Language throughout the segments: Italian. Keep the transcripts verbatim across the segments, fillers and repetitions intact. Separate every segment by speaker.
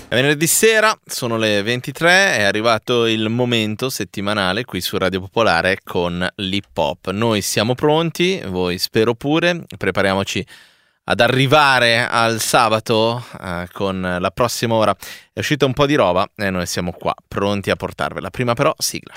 Speaker 1: È venerdì sera, sono le ventitré, è arrivato il momento settimanale qui su Radio Popolare con l'hip hop. Noi siamo pronti, voi spero pure, prepariamoci ad arrivare al sabato eh, con la prossima ora. È uscita un po' di roba e noi siamo qua, pronti a portarvela. Prima però, sigla.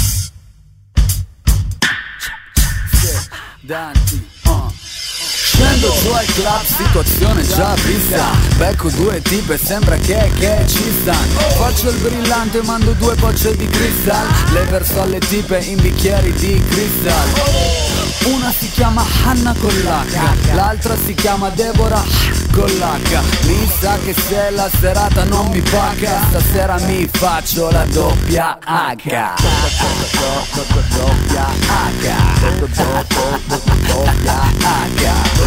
Speaker 2: Danti, uh. Scendo su al club, situazione già vista. Becco due tipe, sembra che, che ci stanno. Faccio il brillante, mando due bocce di cristal. Le verso alle tipe in bicchieri di cristal. Una si chiama Hanna con l'H, l'altra si chiama Deborah con l'H. Mi sa che se la serata non mi paga, stasera mi faccio la doppia H. Doppia H. Doppia H.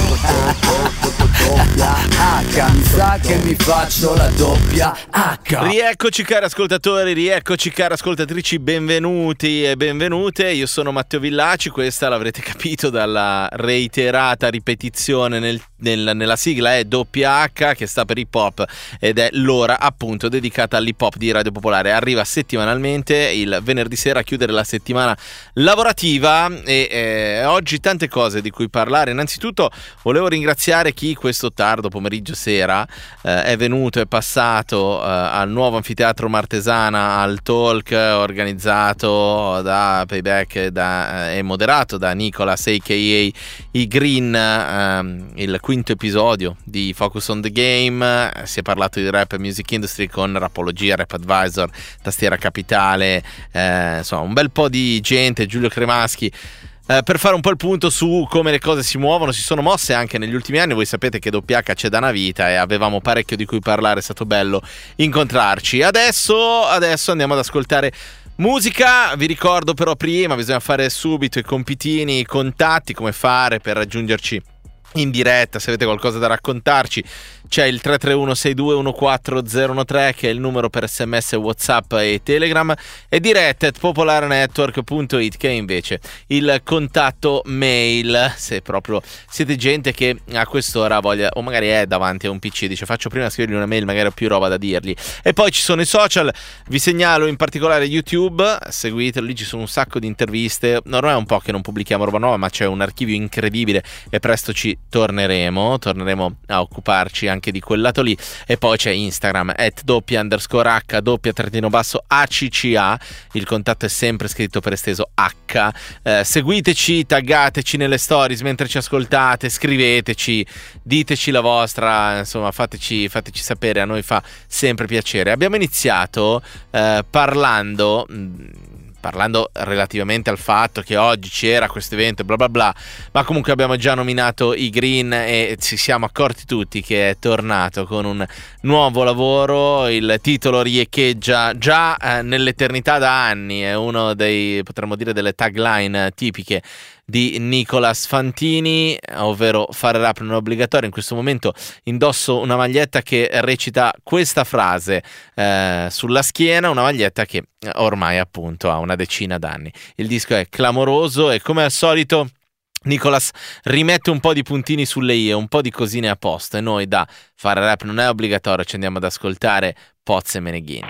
Speaker 2: Doppia H. Mi sa che mi faccio la doppia H.
Speaker 1: Rieccoci cari ascoltatori, rieccoci cari ascoltatrici, benvenuti e benvenute. Io sono Matteo Villaci, questa l'avrete capito dalla reiterata ripetizione nel, nel, nella sigla è doppia H, che sta per hip hop, ed è l'ora appunto dedicata all'hip hop di Radio Popolare. Arriva settimanalmente il venerdì sera a chiudere la settimana lavorativa e eh, oggi tante cose di cui parlare. Innanzitutto volevo ringraziare chi questo tardo pomeriggio sera eh, è venuto, è passato eh, al nuovo anfiteatro Martesana al talk organizzato da Payback e, da, eh, e moderato da Nicolas a k a. I Green, ehm, il quinto episodio di Focus on the Game. Si è parlato di rap e music industry con Rapologia, Rap Advisor, Tastiera Capitale, eh, insomma un bel po' di gente, Giulio Cremaschi, eh, per fare un po' il punto su come le cose si muovono, si sono mosse anche negli ultimi anni. Voi sapete che doppia H c'è da una vita e avevamo parecchio di cui parlare, è stato bello incontrarci. Adesso, adesso andiamo ad ascoltare musica. Vi ricordo però prima bisogna fare subito i compitini, i contatti, come fare per raggiungerci in diretta. Se avete qualcosa da raccontarci c'è il tre tre uno sei due uno quattro zero uno tre che è il numero per sms, whatsapp e telegram, e diretta at popolarenetwork punto it che è invece il contatto mail, se proprio siete gente che a quest'ora voglia o magari è davanti a un pc e dice faccio prima scrivergli una mail, magari ho più roba da dirgli. E poi ci sono i social, vi segnalo in particolare YouTube, seguitelo, lì ci sono un sacco di interviste. Ormai è un po' che non pubblichiamo roba nuova, ma c'è un archivio incredibile e presto ci torneremo torneremo a occuparci anche di quel lato lì. E poi c'è Instagram at doppia underscore h doppia trattino basso acca. Il contatto è sempre scritto per esteso H. Eh, seguiteci, taggateci nelle stories mentre ci ascoltate, scriveteci, diteci la vostra, insomma fateci, fateci sapere, a noi fa sempre piacere. Abbiamo iniziato eh, parlando parlando relativamente al fatto che oggi c'era questo evento bla bla bla, ma comunque abbiamo già nominato i Green e ci siamo accorti tutti che è tornato con un nuovo lavoro. Il titolo riecheggia già eh, nell'eternità da anni, è uno dei, potremmo dire, delle tagline tipiche di Nicolas Fantini, ovvero fare rap non è obbligatorio. In questo momento indosso una maglietta che recita questa frase eh, sulla schiena, una maglietta che ormai appunto ha una decina d'anni. Il disco è clamoroso e come al solito Nicolas rimette un po' di puntini sulle i e un po' di cosine a posto, e noi da fare rap non è obbligatorio ci andiamo ad ascoltare Poz e Meneghin.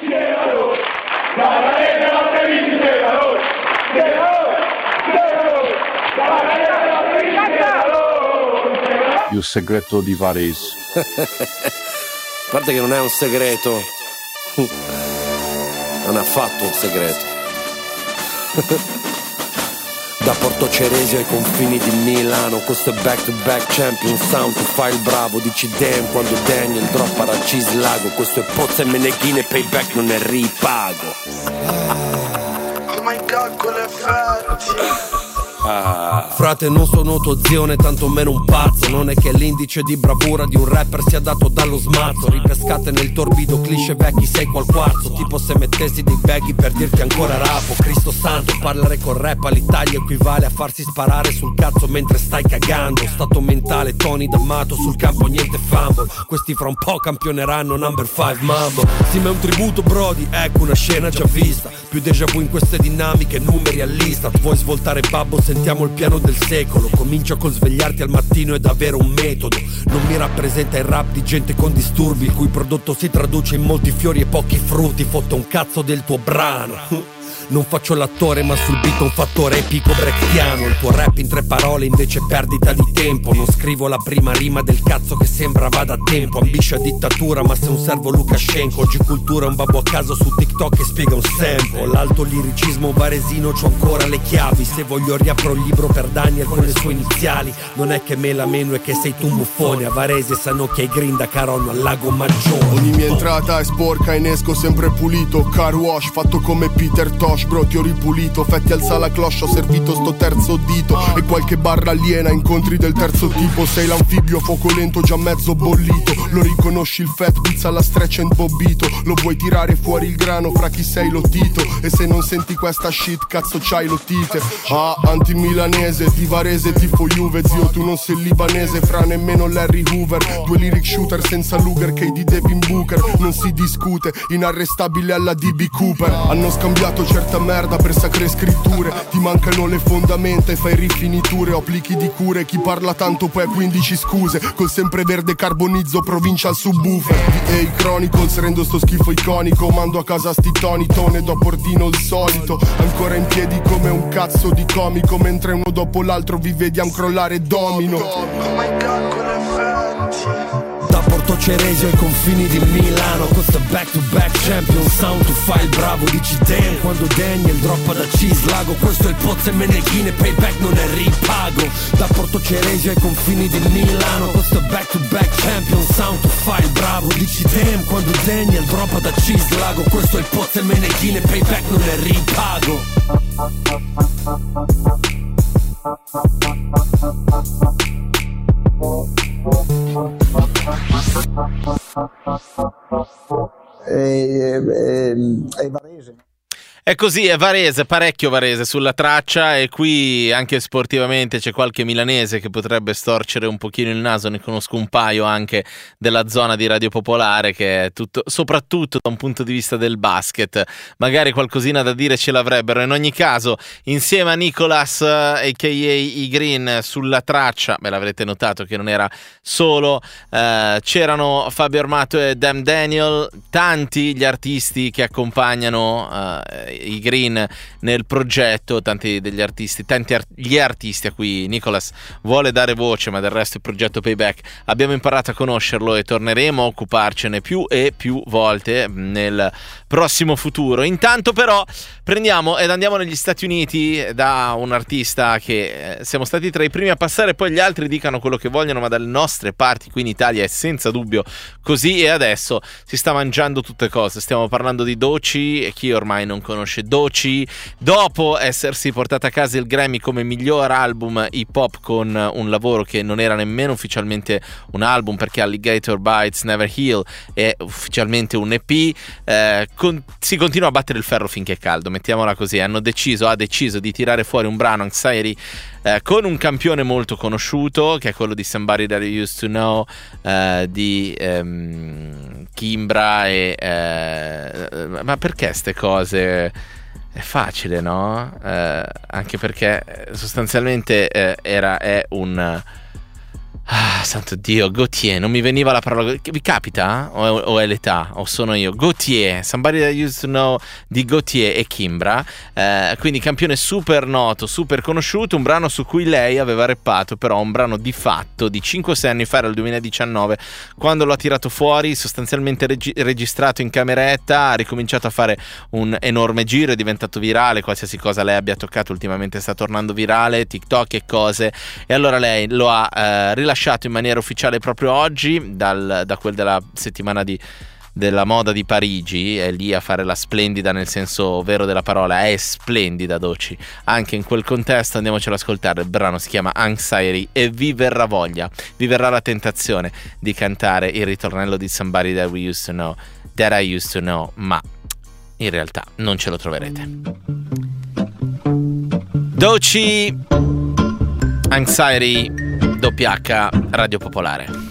Speaker 3: Il segreto di Varese.
Speaker 4: A parte che non è un segreto, non è affatto un segreto. Da Porto Ceresio ai confini di Milano, questo è back to back champion sound. Tu fai il bravo, dici damn quando Daniel droppa a Cislago. Questo è Poz e Meneghin e payback non è ripago.
Speaker 5: Oh my god, quell'effetto.
Speaker 4: Ah. Frate, non sono tuo zio né tantomeno un pazzo. Non è che l'indice di bravura di un rapper sia dato dallo smazzo. Ripescate nel torbido cliché vecchi, sei qual quarzo. Tipo se mettessi dei baggy per dirti ancora rapo. Cristo santo, parlare con rap all'Italia equivale a farsi sparare sul cazzo mentre stai cagando. Stato mentale, Tony D'Amato, sul campo niente fumble. Questi fra un po' campioneranno number five mambo. Sì, ma è un tributo brody, ecco una scena già vista. Più déjà vu in queste dinamiche, numeri a lista. Vuoi svoltare babbo se sentiamo il piano del secolo. Comincia col svegliarti al mattino ed avere un metodo. Non mi rappresenta il rap di gente con disturbi, il cui prodotto si traduce in molti fiori e pochi frutti. Fotte un cazzo del tuo brano. Non faccio l'attore ma sul beat un fattore epico brechtiano. Il tuo rap in tre parole invece perdita di tempo. Non scrivo la prima rima del cazzo che sembra vada a tempo. Ambisce a dittatura ma se un servo Lukashenko. Oggi cultura è un babbo a caso su TikTok che spiega un sample. L'alto liricismo varesino c'ho ancora le chiavi. Se voglio riapro il libro per Daniel con le sue iniziali. Non è che me la meno è che sei tu un buffone. A Varese sanno che hai grinda caronno al lago Maggiore.
Speaker 6: Ogni mia entrata è sporca e ne esco sempre pulito. Car wash fatto come Peter Tosh. Bro ti ho ripulito, fetti alza la cloche, ho servito sto terzo dito. E qualche barra aliena, incontri del terzo tipo. Sei l'anfibio, fuoco lento, già mezzo bollito. Lo riconosci il fat, pizza alla stretch and bobbito. Lo vuoi tirare fuori il grano, fra chi sei lottito. E se non senti questa shit, cazzo c'hai l'ottite. Ah, anti-milanese, di Varese tifo Juve. Zio tu non sei libanese, fra nemmeno Larry Hoover. Due lyric shooter senza Luger, che di Devin Booker. Non si discute, inarrestabile alla D B Cooper. Hanno scambiato certa merda per sacre scritture. Ti mancano le fondamenta e fai rifiniture. Ho applichi di cure, chi parla tanto poi ha quindici scuse. Col sempreverde carbonizzo provincia al subwoofer. D A Chronicles, rendo sto schifo iconico. Mando a casa sti toni, tone do Portino il solito. Ancora in piedi come un cazzo di comico. Mentre uno dopo l'altro vi vediamo crollare domino.
Speaker 5: Oh my god, con effetti.
Speaker 4: Da Porto Ceresio ai confini di Milano. Questo è back to back champion sound. Tu fai il bravo, dici damn quando Daniel droppa da Cislago. Questo è il Pozzo e Meneghine, payback non è ripago. Da Porto Ceresio ai confini di Milano. Questo è back to back champion sound. Tu fai il bravo, dici damn quando Daniel droppa da Cislago. Questo è il Pozzo e Meneghine, payback non è ripago.
Speaker 7: E, e, e Varese.
Speaker 1: È così, è Varese, parecchio Varese sulla traccia, e qui anche sportivamente c'è qualche milanese che potrebbe storcere un pochino il naso. Ne conosco un paio anche della zona di Radio Popolare, che è tutto, soprattutto da un punto di vista del basket, magari qualcosina da dire ce l'avrebbero. In ogni caso, insieme a Nicolas a k a. I Green sulla traccia, beh, l'avrete notato che non era solo, eh, c'erano Fabio Armato e Damn Daniel, tanti gli artisti che accompagnano eh, i Green nel progetto, tanti degli artisti, tanti ar- gli artisti a cui Nicolas vuole dare voce, ma del resto il progetto Payback abbiamo imparato a conoscerlo e torneremo a occuparcene più e più volte nel prossimo futuro. Intanto però prendiamo ed andiamo negli Stati Uniti da un artista che eh, siamo stati tra i primi a passare, poi gli altri dicano quello che vogliono, ma dalle nostre parti qui in Italia è senza dubbio così, e adesso si sta mangiando tutte cose. Stiamo parlando di Doechii, e chi ormai non conosce Doechii, dopo essersi portata a casa il Grammy come miglior album hip hop con un lavoro che non era nemmeno ufficialmente un album, perché Alligator Bites Never Heal è ufficialmente un E P, eh, con, si continua a battere il ferro finché è caldo, mettiamola così. Hanno deciso, ha deciso di tirare fuori un brano, Anxiety, eh, con un campione molto conosciuto che è quello di Somebody That I Used to Know, eh, di ehm, Kimbra e eh, ma perché ste cose? È facile, no? Eh, anche perché sostanzialmente eh, era è un ah, santo Dio, Gautier, non mi veniva la parola. Vi capita? O, o è l'età? O sono io? Gautier, Somebody That I Used to Know di Gautier e Kimbra, eh, quindi campione super noto, super conosciuto, un brano su cui lei aveva rappato, però un brano di fatto di cinque sei anni fa, era il duemiladiciannove, quando l'ha tirato fuori, sostanzialmente regi- registrato in cameretta, ha ricominciato a fare un enorme giro, è diventato virale, qualsiasi cosa lei abbia toccato ultimamente sta tornando virale, TikTok e cose, e allora lei lo ha eh, rilasciato in maniera ufficiale proprio oggi dal, da quel della settimana di, della moda di Parigi. È lì a fare la splendida nel senso vero della parola, è splendida Doechii anche in quel contesto. Andiamocelo ad ascoltare, il brano si chiama Anxiety e vi verrà voglia, vi verrà la tentazione di cantare il ritornello di Somebody That We Used to Know, That I Used to Know, ma in realtà non ce lo troverete. Doechii, Anxiety, W H Radio Popolare.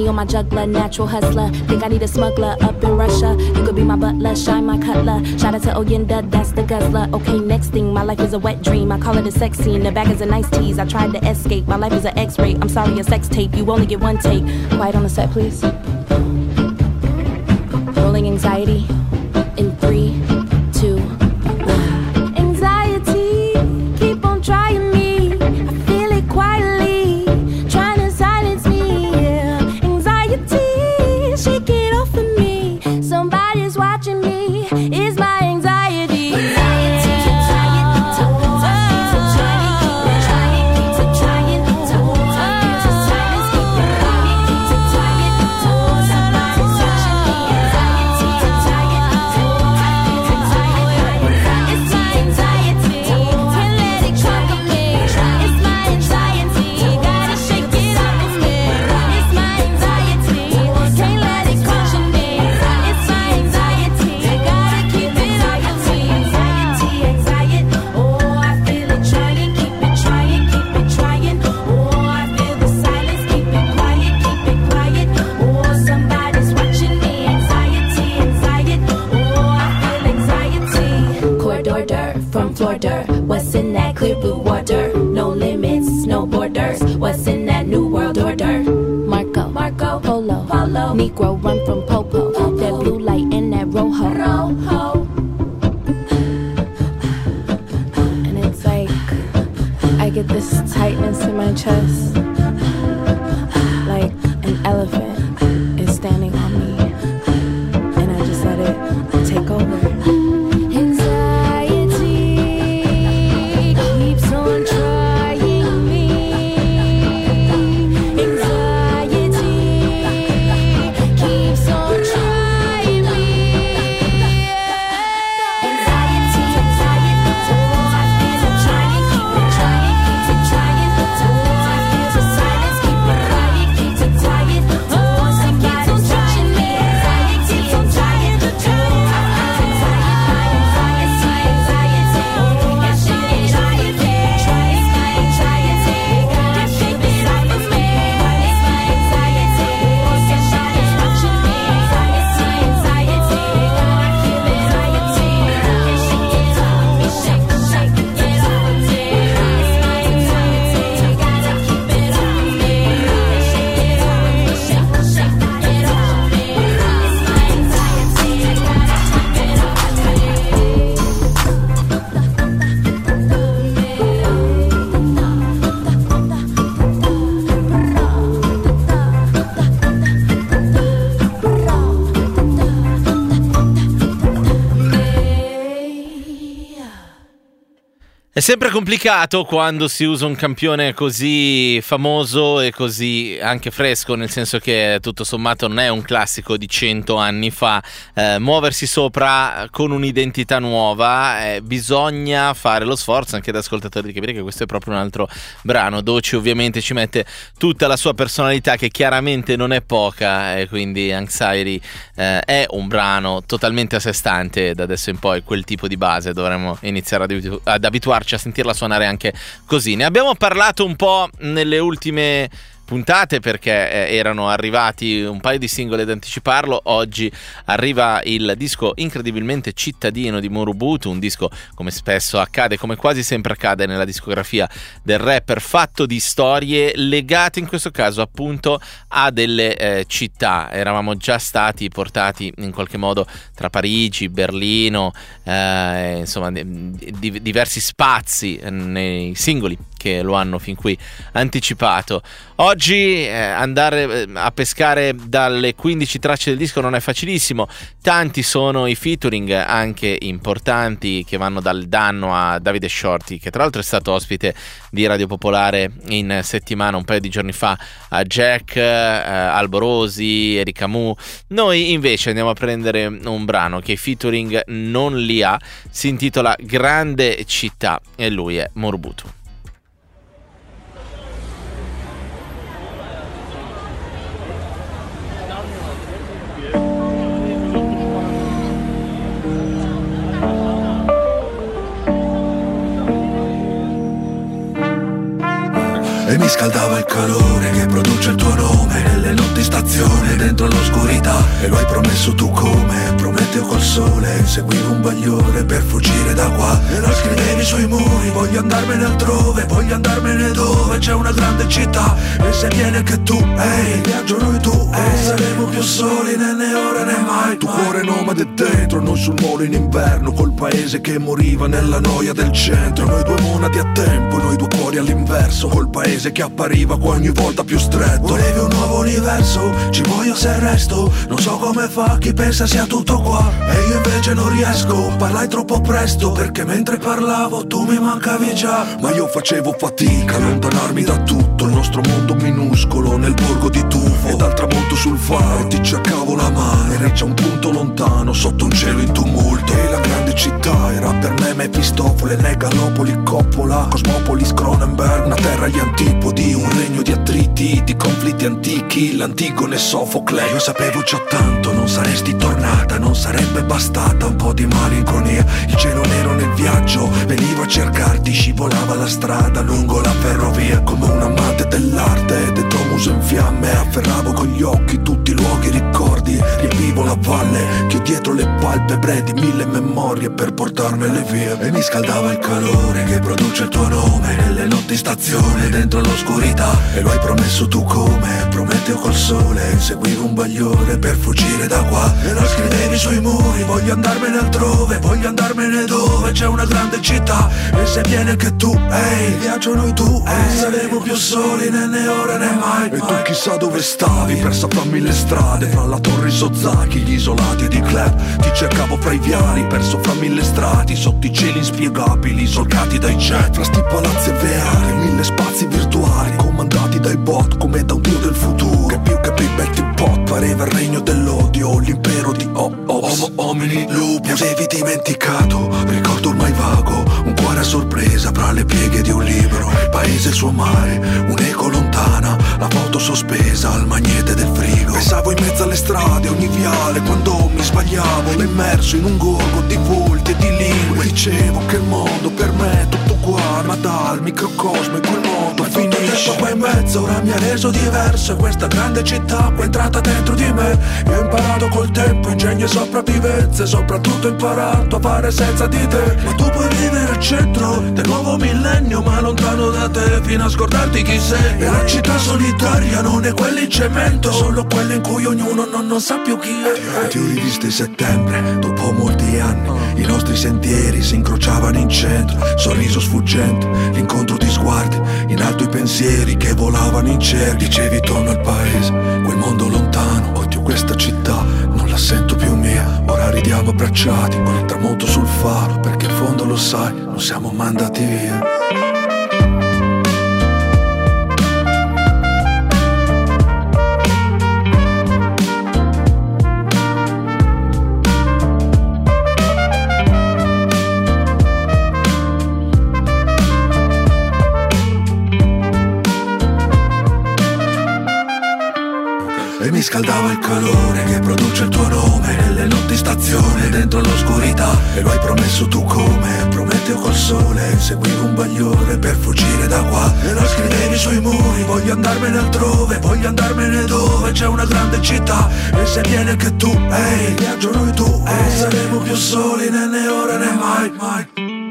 Speaker 8: on my juggler, natural hustler. Think I need a smuggler up in Russia. You could be my butler, shine my cutler. Shout out to Oyenda, that's the guzzler. Okay, next thing, my life is a wet dream. I call it a sex scene, the bag is a nice tease. I tried to escape, my life is an X-ray. I'm sorry, a sex tape, you only get one take. Quiet on the set, please. Rolling anxiety in three, two, one. Anxiety, keep on trying me. I feel it quietly, trying to silence me. Yeah. Anxiety, shake it off of me. Somebody's watching me. It's my anxiety. Anxiety, what's in that clear blue water? No limits, no borders. What's in that new world order? Marco, Marco, Polo, Polo. Negro run from Popo. Popo. That blue light in that rojo. Rojo. And it's like I get this tightness in my chest, like an elephant is standing on me, and I just let it take over.
Speaker 1: È sempre complicato quando si usa un campione così famoso e così anche fresco, nel senso che tutto sommato non è un classico di cento anni fa. Eh, muoversi sopra con un'identità nuova, eh, bisogna fare lo sforzo anche da ascoltatori di capire che questo è proprio un altro brano. Doechii ovviamente ci mette tutta la sua personalità, che chiaramente non è poca, e quindi Anxiety eh, è un brano totalmente a sé stante. Da adesso in poi quel tipo di base dovremmo iniziare ad, abitu- ad abituarci a sentirla suonare anche così. Ne abbiamo parlato un po' nelle ultime puntate perché eh, erano arrivati un paio di singoli ad anticiparlo. Oggi arriva il disco incredibilmente cittadino di Murubutu, un disco, come spesso accade, come quasi sempre accade nella discografia del rapper, fatto di storie legate in questo caso appunto a delle eh, città. Eravamo già stati portati in qualche modo tra Parigi, Berlino, eh, insomma di, diversi spazi nei singoli che lo hanno fin qui anticipato. Oggi eh, andare a pescare dalle quindici tracce del disco non è facilissimo. Tanti sono i featuring anche importanti, che vanno dal Danno a Davide Shorty, che tra l'altro è stato ospite di Radio Popolare in settimana un paio di giorni fa, a Jack, eh, Alborosi, Erika Mu. Noi invece andiamo a prendere un brano che i featuring non li ha, si intitola Grande Città e lui è Murubutu.
Speaker 9: E mi scaldava il calore che produce il tuo nome nelle notti stazione dentro l'oscurità. E lo hai promesso tu come Prometeo col sole. Seguivo un bagliore per fuggire da qua. E lo scrivevi sui muri, voglio andarmene altrove, voglio andarmene dove c'è una grande città. E se vieni anche tu, ehi, hey, viaggio noi tu, ehi, hey, saremo più soli né né ora né mai. Tu cuore nomade dentro, non sul molo in inverno, col paese che moriva nella noia del centro. Noi due monadi a tempo, noi due cuori all'inverso, col paese che appariva ogni volta più stretto. Volevi un nuovo universo, ci voglio se resto. Non so come fa chi pensa sia tutto qua. E io invece non riesco, parlai troppo presto, perché mentre parlavo tu mi mancavi già. Ma io facevo fatica a allontanarmi da tutto il nostro mondo minuscolo nel borgo di Tufo. E dal tramonto sul faro ti cercavo la mano. Eri già un punto lontano sotto un cielo in tumulto. E la grande città era per me Mefistofole, Megalopoli, Coppola, Cosmopolis, Cronenberg. Una terra agli antipodi, un regno di attriti, di conflitti antichi, l'Antigone e Sofocle. Io sapevo già tanto, non saresti tornata, non sarebbe bastata un po' di malinconia. Il cielo nero nel viaggio veniva a cercarti, scivolava la strada lungo la ferrovia. Come un amante dell'arte, dentro un muso in fiamme, afferravo con gli occhi tutti i luoghi ricordi. Riempivo la valle, che ho dietro le palpebre di mille memorie per portarmele via. E mi scaldava il calore che produce il tuo nome nelle notti stazione dentro l'oscurità. E lo hai promesso tu come Prometeo col sole. Seguivo un bagliore per fuggire da qua. E lo scrivevi sui muri, voglio andarmene altrove, voglio andarmene dove c'è una grande città. E se vieni anche tu, ehi, hey, viaggio noi tu, ehi, hey, saremo più soli né né ora né mai. E tu chissà dove stavi, persa fra mille strade, fra la torre Sozaki, gli isolati di club. Ti cercavo fra i viali, perso fra mille strati, sotto i cieli inspiegabili, solcati dai jet. Fra sti palazzi V R, mille spazi virtuali, comandati dai bot come da un dio del futuro. Che più che Big Betty Pot pareva il regno dell'odio, l'impero di oh, oh, Homo homini lupus. Avevi dimenticato, ricordo ormai vago, un cuore a sorpresa fra le pieghe di un libro. Il paese, il suo mare, un'eco lontana, la foto sospesa al magnete del frigo. Pensavo in mezzo alle strade, ogni viale, quando mi sbagliavo, immerso in un gorgo di volti e di lingue. Dicevo che il mondo per me è tutto uguale, ma dal microcosmo in quel mondo ma finisce. Qua in mezzo ora mi ha reso diverso, e questa grande città qua è entrata dentro di me. Io ho imparato col tempo ingegno e sopravvivenza, e soprattutto ho imparato a fare senza di te. Ma tu puoi vivere al centro del nuovo millennio, ma lontano da te fino a scordarti chi sei. E la città solitaria non è quella in cemento, solo quella in cui ognuno non, non sa più chi è. Ti ho rivisto in settembre, dopo molti anni, i nostri sentieri si incrociavano in centro. Sorriso sfuggente, l'incontro di sguardi, in alto i pensieri che volavano in cielo. Dicevi torno al paese, quel mondo lontano, odio questa città, non la sento più mia. Ora ridiamo abbracciati con il tramonto sul faro, perché in fondo lo sai, non siamo mandati via. E mi scaldava il calore che produce il tuo nome nelle notti stazione dentro l'oscurità. E lo hai promesso tu come Prometeo col sole. Seguivo un bagliore per fuggire da qua. E lo scrivevi sui muri, voglio andarmene altrove, voglio andarmene dove c'è una grande città. E se vieni anche tu, ehi, hey, viaggio noi tu, ehi, hey, saremo più soli né né ora né mai, mai.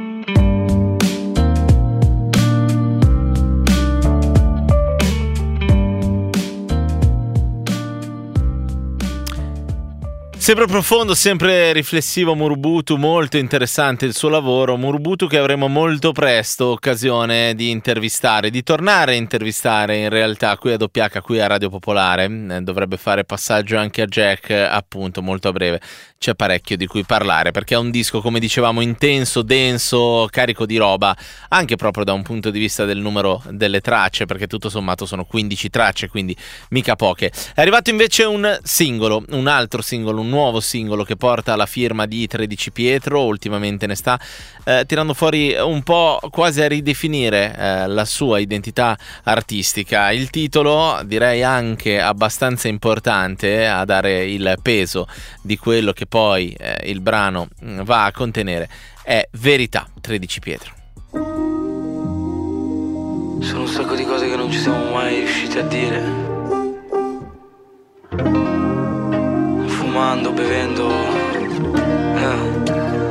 Speaker 1: Sempre profondo, sempre riflessivo Murubutu, molto interessante il suo lavoro. Murubutu che avremo molto presto occasione di intervistare, di tornare a intervistare in realtà qui a doppia acca, qui a Radio Popolare. Eh, dovrebbe fare passaggio anche a Jack appunto molto a breve. C'è parecchio di cui parlare perché è un disco, come dicevamo, intenso, denso, carico di roba, anche proprio da un punto di vista del numero delle tracce, perché tutto sommato sono quindici tracce, quindi mica poche. È arrivato invece un singolo, un altro singolo, un nuovo singolo che porta la firma di tredici Pietro. Ultimamente ne sta eh, tirando fuori un po', quasi a ridefinire eh, la sua identità artistica. Il titolo, direi anche abbastanza importante a dare il peso di quello che poi eh, il brano va a contenere, è Verità, tredici Pietro.
Speaker 10: Sono un sacco di cose che non ci siamo mai riusciti a dire. Fumando, bevendo. Eh.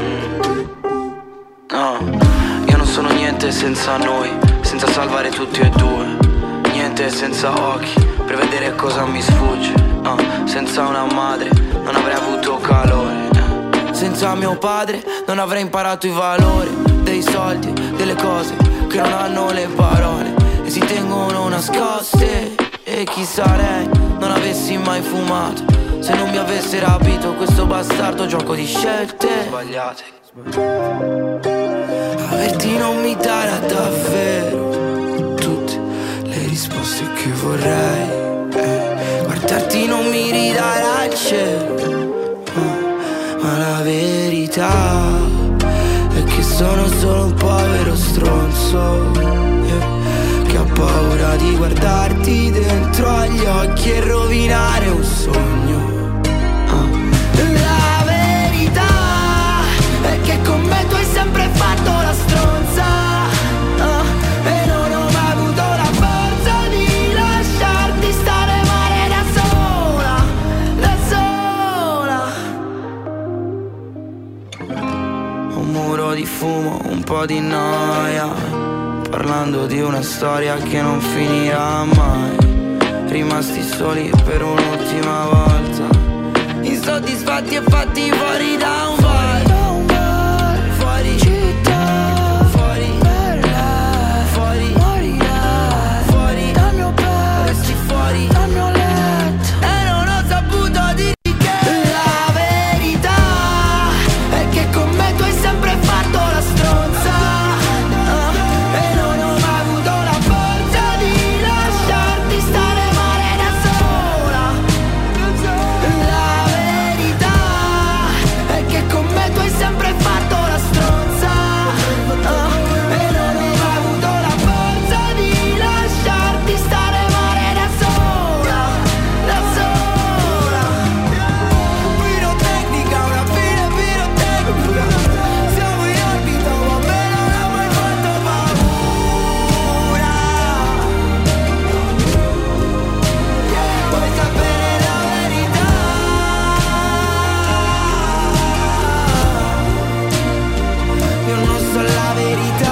Speaker 10: No, io non sono niente senza noi, senza salvare tutti e due. Niente senza occhi, per vedere cosa mi sfugge. No, senza una madre non avrei avuto calore. Eh. Senza mio padre non avrei imparato i valori dei soldi, delle cose che non hanno le parole e si tengono nascoste. E chi sarei non avessi mai fumato, se non mi avesse rapito questo bastardo gioco di scelte sbagliate. Averti non mi darà davvero tutte le risposte che vorrei, eh. Guardarti non mi ridarà il cielo, oh. Ma la verità è che sono solo un povero stronzo, yeah, che ha paura di guardarti dentro agli occhi e rovinare un sogno, oh. La verità è che con me tu hai sempre fatto la stronza, oh, e non ho mai avuto la forza di lasciarti stare male da sola, da sola. Un muro di fumo, un po' di noia, parlando di una storia che non finirà mai. Rimasti soli per un'ultima volta, insoddisfatti e fatti fuori da un bar, fuori città, fuori bella, fuori morirà, fuori dal mio petto, resti fuori dal mio letto e non ho saputo dirti che la verità è che con me tu hai sempre fatto la stronza, uh, e non ho mai avuto la forza di lasciarti stare male da sola. La verità è che con me tu hai sempre fatto la stronza, uh, e non ho mai avuto la forza di lasciarti stare male da sola, da sola. Pirotecnica, una fine pirotecnica, siamo in orbita ma a me non ha mai fatto paura. Vuoi sapere la verità? Io non so la verità.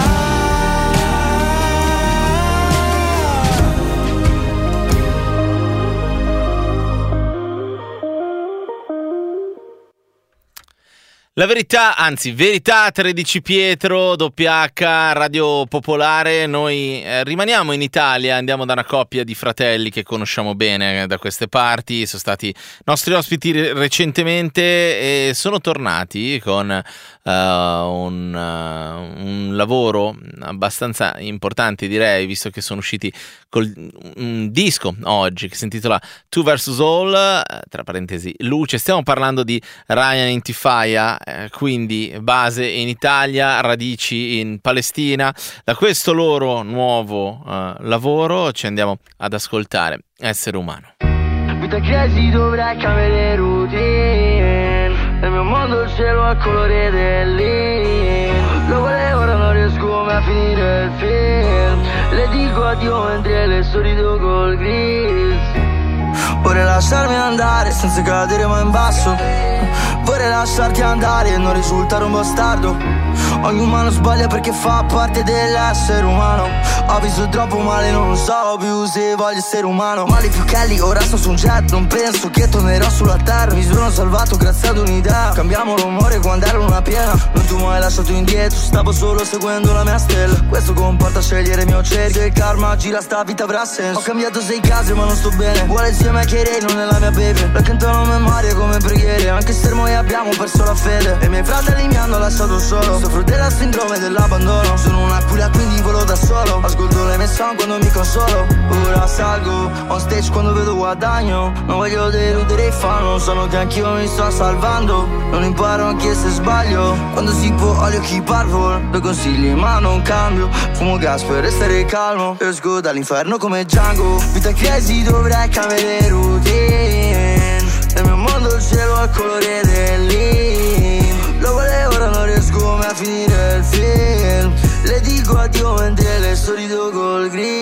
Speaker 1: La verità, anzi verità, tredici Pietro, W H, Radio Popolare. Noi eh, rimaniamo in Italia, andiamo da una coppia di fratelli che conosciamo bene eh, da queste parti, sono stati nostri ospiti re- recentemente e sono tornati con uh, un, uh, un lavoro abbastanza importante, direi, visto che sono usciti col un disco oggi che si intitola Two versus All, eh, tra parentesi luce. Stiamo parlando di Ryan Intifaya, eh, quindi base in Italia, radici in Palestina. Da questo loro nuovo uh, lavoro ci andiamo ad ascoltare Essere Umano.
Speaker 10: Vita crazy, dovrai cambiare routine. Nel mio mondo il cielo ha il colore dell'in. Lo volevo, ora non riesco mai a finire il film. Le dico addio mentre le sorrido col gris. Vorrei lasciarmi andare senza cadere mai in basso. Vorrei lasciarti andare e non risultare un bastardo. Ogni umano sbaglia perché fa parte dell'essere umano. Ho visto troppo male, non so più se voglio essere umano. Mali più Kelly, ora sono su un jet. Non penso che tornerò sulla terra. Mi sono salvato grazie ad un'idea. Cambiamo l'umore quando ero una piena. Non tu mi hai lasciato indietro, stavo solo seguendo la mia stella. Questo comporta scegliere il mio cerchio. Il karma gira, sta vita avrà senso. Ho cambiato sei case ma non sto bene. Vuole insieme che Ray non è la mia baby. La cantano a memoria come preghiere. Anche se noi abbiamo perso la fede. E i miei fratelli mi hanno lasciato solo. Soffro della sindrome dell'abbandono. Sono un'aquila quindi volo da solo. Ascolto le mie song quando mi consolo. Ora salgo on stage quando vedo guadagno. Non voglio deludere i fan. Non sono che anch'io mi sto salvando. Non imparo anche se sbaglio. Quando si può ho gli occhi parvo. Do consigli ma non cambio. Fumo gas per restare calmo. E esco dall'inferno come Django. Vita crazy, dovrai cambiare routine. Nel mio mondo il cielo ha il colore dell'in. Lo volevo, ora non riesco mai a finire il film. Le dico addio mentre le sorrido col green.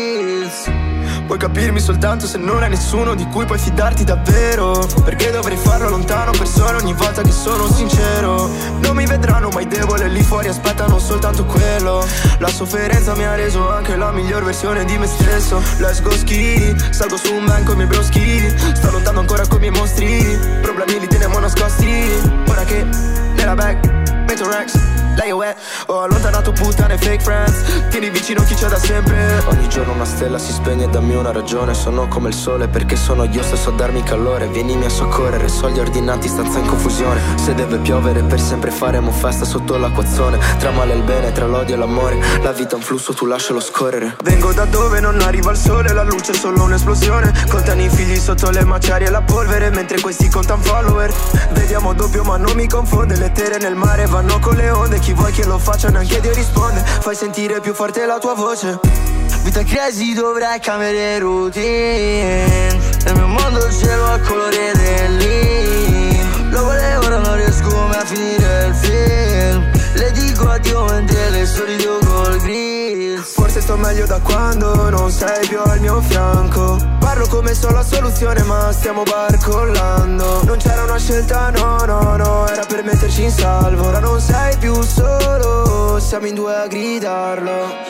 Speaker 11: capirmi soltanto se non hai nessuno di cui puoi fidarti davvero. Perché dovrei farlo lontano, persone, ogni volta che sono sincero. Non mi vedranno mai debole, lì fuori aspettano soltanto quello. La sofferenza mi ha reso anche la miglior versione di me stesso. Let's go ski, salgo su un van con i miei broschi. Sto lontano ancora con i miei mostri, problemi li teniamo nascosti. Ora che nella bag metto Rex, lei è wet. Ho allontanato puttane fake friends, tieni vicino chi c'è da sempre. Ogni giorno una stella si spegne, dammi una ragione. Sono come il sole perché sono io stesso a darmi calore. Vienimi a soccorrere, soldi ordinati, stanza in confusione. Se deve piovere per sempre faremo festa sotto l'acquazzone. Tra male e il bene, tra l'odio e l'amore. La vita è un flusso, tu lascialo scorrere. Vengo da dove non arriva il sole, la luce è solo un'esplosione. Contano i figli sotto le macerie e la polvere, mentre questi contano follower. Vediamo doppio ma non mi confonde, le tere nel mare vanno con le onde. Chi vuoi che lo faccia, neanche Dio risponde. Fai sentire più forte la tua voce. Vita crazy, dovrai cambiare routine. Nel mio mondo il cielo al colore dell'in. Lo volevo, ora non riesco mai a finire il film. Le dico addio mentre le sorrido col grill. Forse sto meglio da quando non sei più al mio fianco. Parlo come solo la soluzione ma stiamo barcollando. Non c'era una scelta, no, no, no, era per metterci in salvo. Ora non sei più solo, siamo in due a gridarlo.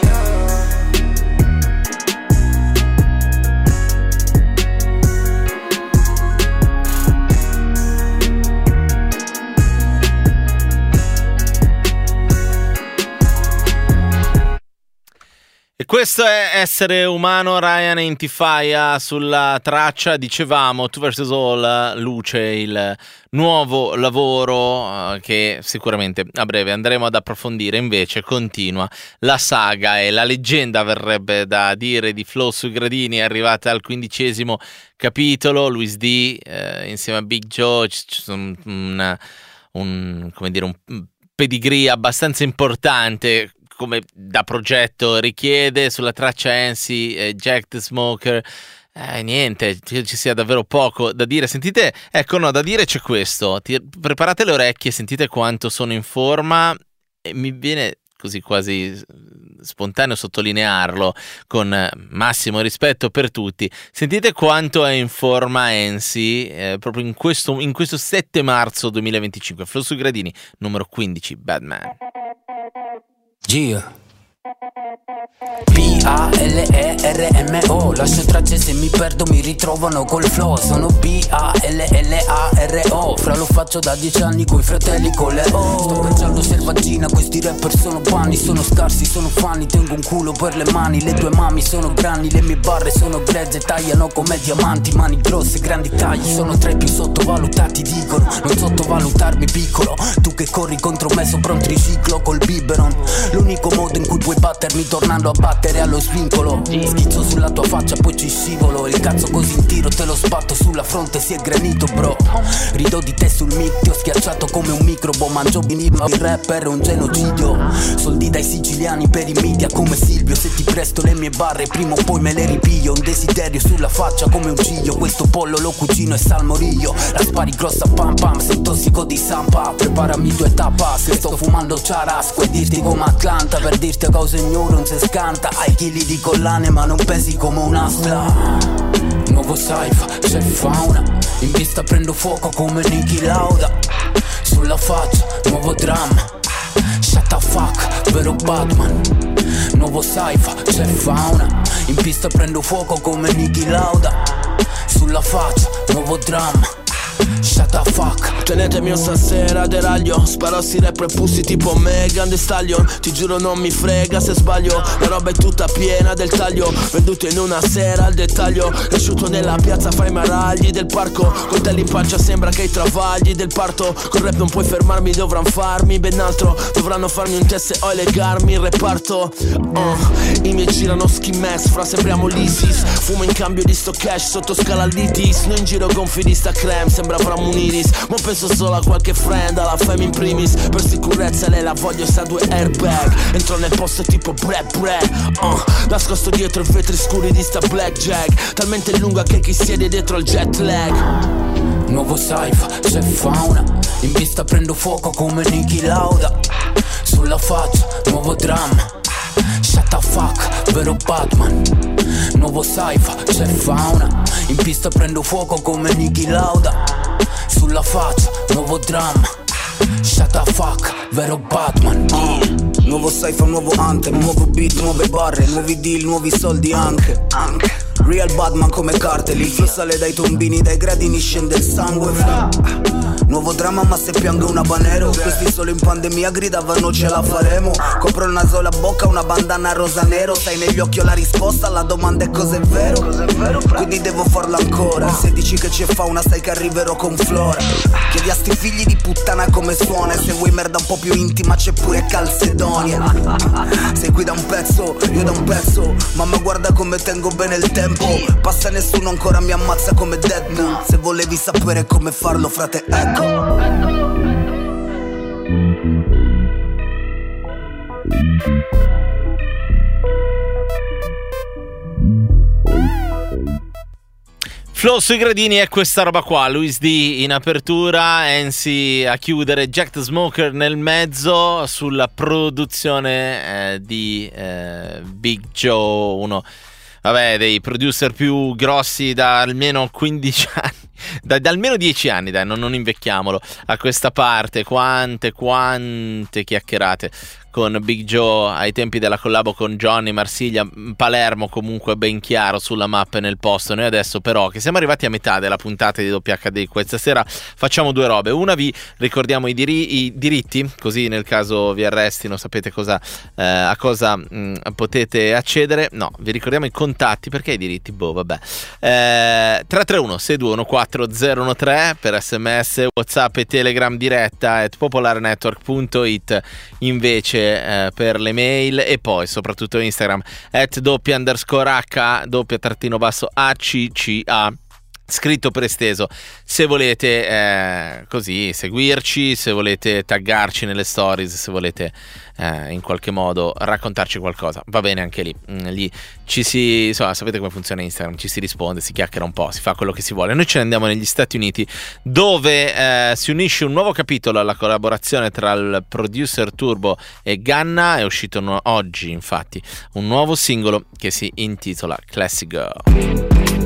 Speaker 1: E questo è Essere Umano, Ryan e Intifaya sulla traccia, dicevamo, Two versus All, Luce, il nuovo lavoro uh, che sicuramente a breve andremo ad approfondire. Invece continua la saga e la leggenda, verrebbe da dire, di Flow sui gradini, è arrivata al quindicesimo capitolo. Luis D eh, insieme a Big Joe, un, un, un, come dire, un pedigree abbastanza importante come da progetto richiede. Sulla traccia Ansi, eh, Jack the Smoker, eh, niente, ci, ci sia davvero poco da dire. Sentite, ecco, no, da dire c'è questo. Ti, preparate le orecchie, sentite quanto sono in forma, e mi viene così quasi spontaneo sottolinearlo con massimo rispetto per tutti. Sentite quanto è in forma Ansi, eh, proprio in questo, in questo sette marzo duemilaventicinque. Flow sui gradini, numero quindici, Bad Man.
Speaker 2: Yeah. P A L E R M O, lascio tracce, se mi perdo mi ritrovano col flow. Sono P A L L A R O, fra lo faccio da dieci anni coi fratelli con le O. Sto pensando selvaggina, questi rapper sono panni. Sono scarsi, sono fanni, tengo un culo per le mani. Le tue mami sono grandi, le mie barre sono grezze, tagliano come diamanti. Mani grosse, grandi tagli, sono tra i più sottovalutati, dicono. Non sottovalutarmi piccolo, tu che corri contro me sopra un triciclo col biberon. L'unico modo in cui puoi battermi tornando a battere allo svincolo. Schizzo sulla tua faccia poi ci scivolo. Il cazzo così in tiro te lo spatto sulla fronte, si è granito bro. Rido di te sul mic, ti ho schiacciato come un microbo. Mangio vinilo, il rapper è un genocidio. Soldi dai siciliani per i media come Silvio. Se ti presto le mie barre prima o poi me le ripiglio. Un desiderio sulla faccia come un ciglio. Questo pollo lo cucino e salmorillo. La spari grossa pam pam, sei tossico di Sampa. Preparami due tapas, che sto fumando ciarasco. E dirti come Atlanta, per dirti cose ignoro non si scanta. Hai chili di collane ma non pesi come un'astra. Nuovo Saifa, c'è fauna. In pista prendo fuoco come Niki Lauda. Sulla faccia, nuovo dramma. Shut the fuck, vero Batman. Nuovo Saifa, c'è fauna. In pista prendo fuoco come Niki Lauda. Sulla faccia, nuovo dramma. Shut the fuck.
Speaker 12: Tenetemi stasera deraglio. Sparo sti rapper pussi tipo Megan Thee Stallion. Ti giuro non mi frega se sbaglio. La roba è tutta piena del taglio. Venduto in una sera al dettaglio. Cresciuto nella piazza fra i maragli del parco. Coltelli in pancia sembra che i travagli del parto. Col rap non puoi fermarmi, dovranno farmi ben altro. Dovranno farmi un test e o legarmi in reparto. uh, I miei girano ski mask, fra sembriamo l'ISIS. Fumo in cambio di sto cash sotto scala litis. Noi in giro gonfi di sta creme, sembra Avramo un iris. Ma penso solo a qualche friend, alla fame in primis. Per sicurezza lei la voglio, sa due airbag. Entro nel posto tipo bread bread uh, nascosto dietro i vetri scuri di sta blackjack. Talmente lunga che chi siede dietro al jet lag.
Speaker 2: Nuovo Saifa, c'è fauna. In pista prendo fuoco come Niki Lauda. Sulla faccia, nuovo dramma. Shut the fuck, vero Batman. Nuovo Saifa, c'è fauna. In pista prendo fuoco come Niki Lauda. Sulla faccia, nuovo dramma. Shut the fuck, vero Batman.
Speaker 13: uh, Nuovo Saifa, nuovo Anthem. Nuovo beat, nuove barre, nuovi deal, nuovi soldi anche, anche. Real Batman come cartel. Il flow sale dai tombini, dai gradini scende il sangue. Nuovo dramma ma se piango un habanero. Questi solo in pandemia gridavano ce la faremo. Copro il naso e la bocca, una bandana rosa nero. Sai negli occhi ho la risposta, la domanda è cos'è vero. Quindi devo farlo ancora. Se dici che c'è fauna sai che arriverò con Flora. Chiedi a sti figli di puttana come suona. E se vuoi merda un po' più intima c'è pure Calcedonia. Sei qui da un pezzo, io da un pezzo. Mamma guarda come tengo bene il tempo. Passa nessuno ancora mi ammazza come Deadpool. Se volevi sapere come farlo frate ecco.
Speaker 1: Flow sui gradini è questa roba qua. Luis D in apertura, Ensi a chiudere, Jack the Smoker nel mezzo sulla produzione eh, di eh, Big Joe, uno vabbè dei producer più grossi da almeno quindici anni. Da, da almeno dieci anni, dai, non, non invecchiamolo a questa parte. Quante, quante chiacchierate con Big Joe ai tempi della collabo con Johnny, Marsiglia, Palermo comunque ben chiaro sulla mappa e nel posto. Noi adesso però che siamo arrivati a metà della puntata di W H D questa sera facciamo due robe. Una, vi ricordiamo i, diri- i diritti, così nel caso vi arrestino sapete cosa, eh, a cosa mh, potete accedere. No, vi ricordiamo i contatti, perché i diritti? Boh, vabbè. eh, tre tre uno sei due uno quattro zero uno tre per sms, WhatsApp e Telegram diretta at popolarenetwork punto it invece eh, per le mail, e poi soprattutto Instagram at doppia underscore h doppia trattino basso acca scritto per esteso, se volete eh, così seguirci, se volete taggarci nelle stories, se volete eh, in qualche modo raccontarci qualcosa, va bene anche lì. Mm, lì ci si, insomma, sapete come funziona Instagram, ci si risponde, si chiacchiera un po', si fa quello che si vuole. Noi ce ne andiamo negli Stati Uniti, dove eh, si unisce un nuovo capitolo alla collaborazione tra il producer Turbo e Gunna. È uscito no- oggi infatti un nuovo singolo che si intitola Classic Girl.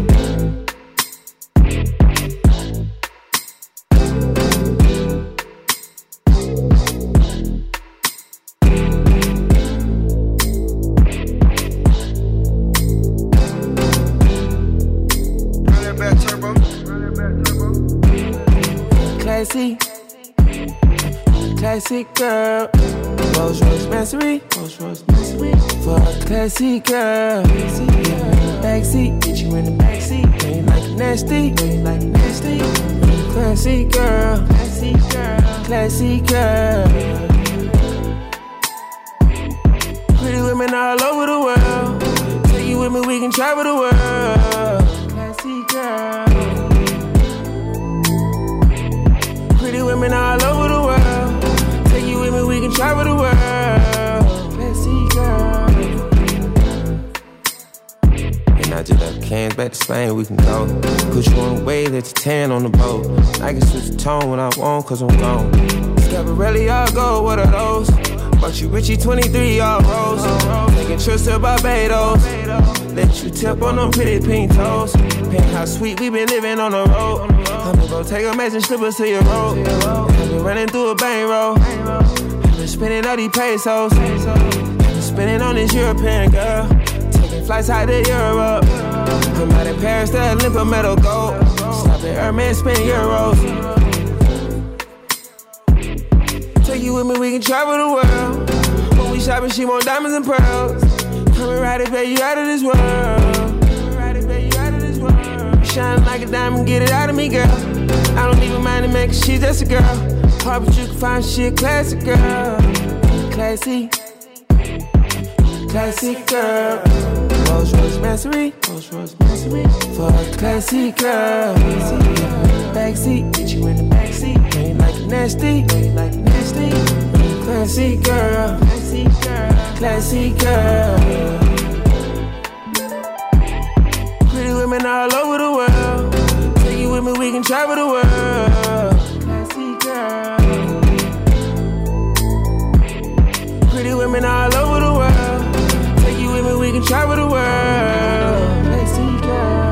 Speaker 14: Classy, classic girl. Rolls Royce Mansory, Rolls Royce Mansory. For a classy girl, classy girl. Backseat, get you in the backseat. Know you like it nasty, know you like it nasty. Classy girl, classy girl, classy girl. Pretty women all over the world. Take you with me, we can travel the world. Classy girl. Pretty women all over the world. Take you with me, we can travel the world. Classy girl. And I just left cans back to Spain, we can go. Put you on a wave, let you tan on the boat. I can switch the tone when I want, cause I'm gone. Scaparelli, all gold, what are those? Bought you Richie twenty-three, all rose. Taking trips to Barbados. Let you tip on them pretty pink toes. Penthouse sweet, we been living on the road. I'ma go take a matching slippers to your road. I've been running through a bank roll. I've been spending all these pesos. I've been spending on this European girl. Taking flights out to Europe. I'm out in Paris, the Olympic medal gold. Stop at Hermes, spend euros. Take you with me, we can travel the world. When we shopping, she want diamonds and pearls. Come and ride it, baby, you out of this world. Come and ride it, baby, you out of this world. Shine like a diamond, get it out of me, girl. I don't even mind it, man, cause she's just a girl. Hard, but you can find she a classic girl. Classy, classy girl. Rolls Royce Mansory, Rolls Royce Mansory. For a classy girl. Backseat, get you in the backseat. Know you like it nasty, know you like it nasty. Classy girl, classy girl, classy girl. Pretty women all over the world. Take you with me, we can travel the world. Classy girl. Pretty women all over the world. can travel the world. Let's see, girl.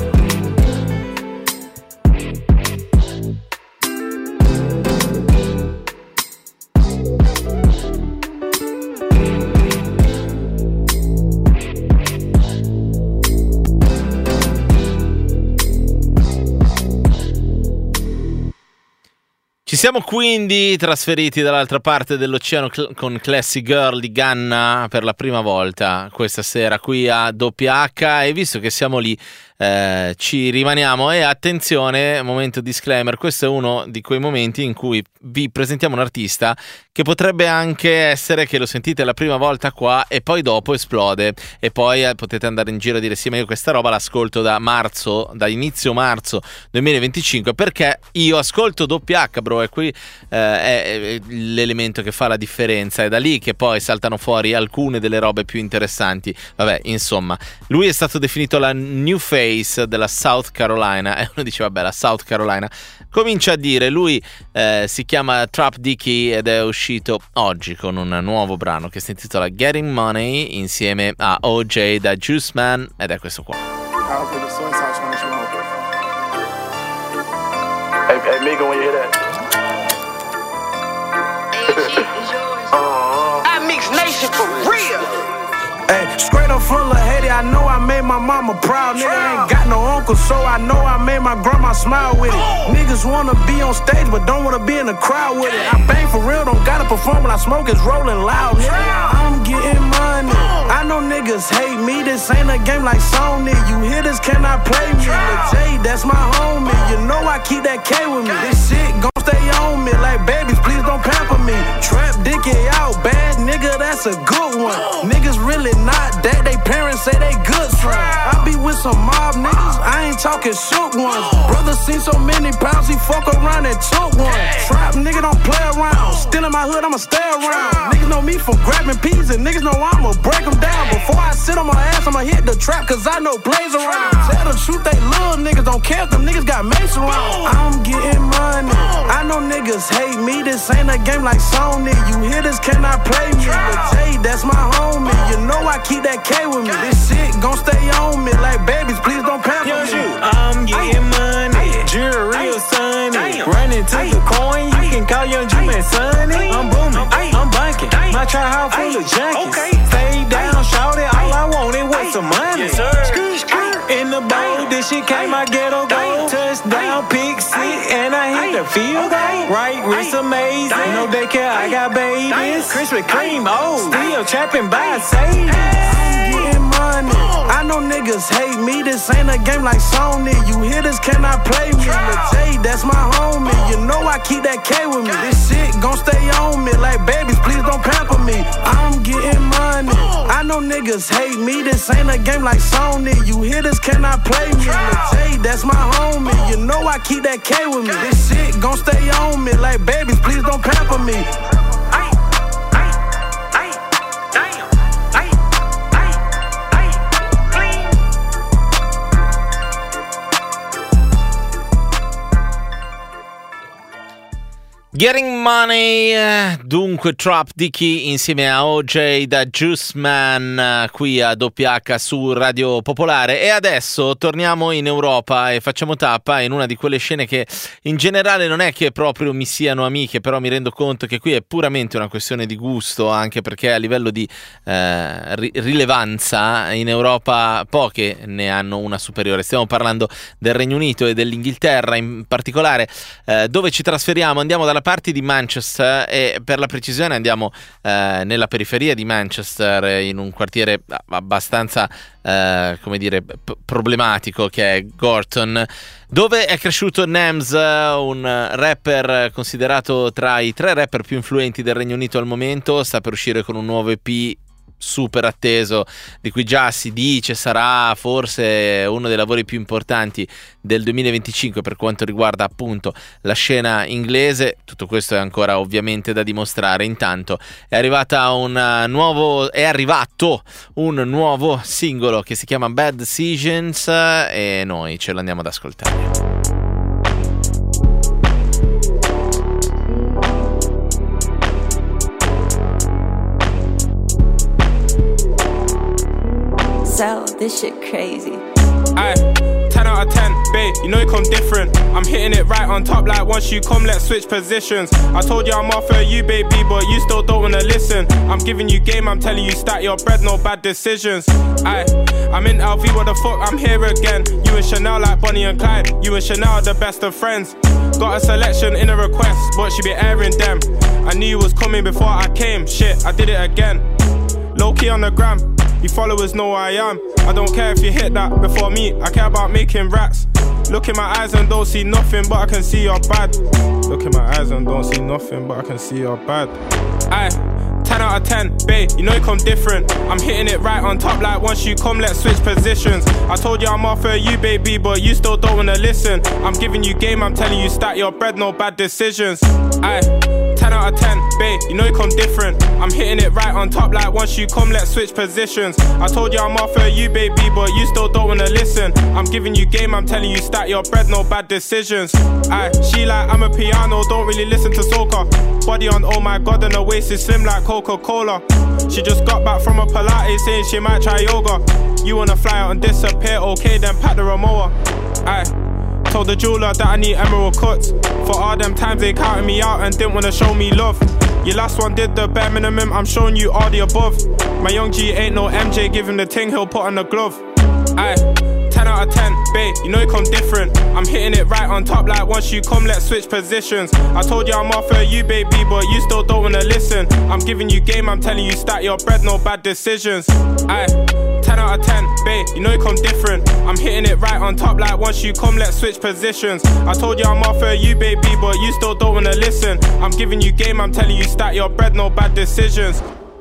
Speaker 1: Ci siamo quindi trasferiti dall'altra parte dell'oceano cl- con Classy Girl di Ganna per la prima volta questa sera qui a W H, e visto che siamo lì eh, ci rimaniamo. E attenzione, momento disclaimer, questo è uno di quei momenti in cui vi presentiamo un artista che potrebbe anche essere che lo sentite la prima volta qua e poi dopo esplode e poi eh, potete andare in giro a dire sì, ma io questa roba l'ascolto da marzo, da inizio marzo duemilaventicinque, perché io ascolto W H, bro, e qui eh, è l'elemento che fa la differenza. È da lì che poi saltano fuori alcune delle robe più interessanti. Vabbè, insomma, lui è stato definito la new face della South Carolina e uno dice vabbè, la South Carolina. Comincia a dire, lui eh, si chiama Trap Dicky ed è uscito oggi con un nuovo brano che si intitola Getting Money insieme a O J da Juice Man, ed è questo qua.
Speaker 15: Hey, hey, Megan, when you hear that?
Speaker 5: Uh-huh. I mix nation for real.
Speaker 16: Hey, straight up full of Haiti, I know I made my mama proud. Nigga, I ain't got no uncle, so I know I made my grandma smile with it. Niggas wanna be on stage, but don't wanna be in the crowd with it. I bang for real, don't gotta perform when I smoke, it's rolling loud, nigga. I'm getting money. I know niggas hate me, this ain't a game like Sony. You hitters cannot play me. Lil J, that's my homie. You know I keep that K with me. This shit gon' stay on me, like babies, please don't pamper me. Trap Dicky out, bad nigga, that's a good one. Niggas really not that, they parents say they good son. I be with some mob niggas, I ain't talking shook ones. Brother seen so many pounds, he fuck around and took one. Trap nigga don't play around, still in my hood, I'ma stay around. Niggas know me from grabbing peas and niggas know I'ma break them down. Before I sit on my ass, I'ma hit the trap cause I know plays around. Tell the truth, they little niggas don't care if them niggas got mace around. I'm getting money, I know niggas hate me, this ain't a game like Sony. You hitters cannot play me. Lil J, that's my homie. You know I keep that K with me. This shit gon' stay on me, like babies, please don't pamper
Speaker 17: Yo,
Speaker 16: me.
Speaker 17: shoot, I'm getting money, jewelry real sunny. Running to the coin, you can call Young G Man Sonny. I'm booming, I'm bunking, my trap house full of junkies. Stay down, shout it, all I wanted was some money. In the bowl, this shit came my ghetto gold. Touchdown, pick six, and I hit the field goal. Right wrist amazing, no daycare, I got babies. Krispy Kreme, oh, still trapping by Sadie.
Speaker 16: I'm getting money, I know niggas hate me, this ain't a game like Sony. You hitters cannot play me. Lil J, that's my homie. You know I keep that K with me. This shit gon' stay on me, like babies, please don't pamper me. I'm getting money, I know niggas hate me, this ain't a game like Sony. You hitters cannot play me. Lil J, that's my homie. You know I keep that K with me. This shit gon' stay on me, like babies, please don't pamper me.
Speaker 1: Getting Money, dunque Trap Dicky insieme a O J da Juice Man qui a W H su Radio Popolare. E adesso torniamo in Europa e facciamo tappa in una di quelle scene che in generale non è che proprio mi siano amiche, però mi rendo conto che qui è puramente una questione di gusto, anche perché a livello di eh, ri- rilevanza in Europa poche ne hanno una superiore. Stiamo parlando del Regno Unito e dell'Inghilterra in particolare, eh, dove ci trasferiamo, andiamo dalla parti di Manchester e per la precisione andiamo eh, nella periferia di Manchester, in un quartiere abbastanza eh, come dire p- problematico che è Gorton, dove è cresciuto Nems, un rapper considerato tra i tre rapper più influenti del Regno Unito al momento. Sta per uscire con un nuovo E P super atteso, di cui già si dice sarà forse uno dei lavori più importanti del duemilaventicinque per quanto riguarda appunto la scena inglese. Tutto questo è ancora ovviamente da dimostrare. Intanto è arrivata un nuovo è arrivato un nuovo singolo che si chiama Bad Decisions e noi ce l'andiamo ad ascoltare.
Speaker 8: this shit crazy.
Speaker 17: Aye, ten out of ten, babe, you know you come different. I'm hitting it right on top, like once you come, let's switch positions. I told you I'm off for you, baby, but you still don't wanna listen. I'm giving you game, I'm telling you stack your bread, no bad decisions. Aye, I'm in L V, what the fuck, I'm here again. You and Chanel like Bonnie and Clyde, you and Chanel are the best of friends. Got a selection in a request, but she be airing them. I knew you was coming before I came, shit, I did it again. Low key on the gram, you followers know who I am. I don't care if you hit that before me, I care about making rats. Look in my eyes and don't see nothing, but I can see you're bad. Look in my eyes and don't see nothing, but I can see you're bad. Aye, ten out of ten, babe, you know you come different. I'm hitting it right on top, like once you come, let's switch positions. I told you I'm off for you, baby, but you still don't wanna listen. I'm giving you game, I'm telling you stack your bread, no bad decisions. Aye, ten out of ten, babe, you know you come different. I'm hitting it right on top, like once you come, let's switch positions. I told you I'm off for you, baby, but you still don't wanna listen. I'm giving you game, I'm telling you stack your bread, no bad decisions. Aye, she like I'm a piano, don't really listen to soca. Body on oh my god and her waist is slim like Coca-Cola. She just got back from a Pilates saying she might try yoga. You wanna fly out and disappear, okay then pack the Rimowa. Aye, told the jeweler that I need emerald cuts. For all them times they counted me out and didn't wanna show me love. Your last one did the bare minimum, I'm showing you all the above. My young G ain't no M J, give him the ting, he'll put on the glove. Aye, ten out of ten, babe, you know you come different. I'm hitting it right on top, like once you come, let's switch positions. I told you I'm off for you, baby, but you still don't wanna listen. I'm giving you game, I'm telling you stack your bread, no bad decisions. Aye, ten out of ten, babe, you know you come different. I'm hitting it right on top, like once you come, let's switch positions. I told you I'm off for you, baby, but you still don't wanna listen. I'm giving you game, I'm telling you stack your bread, no bad decisions.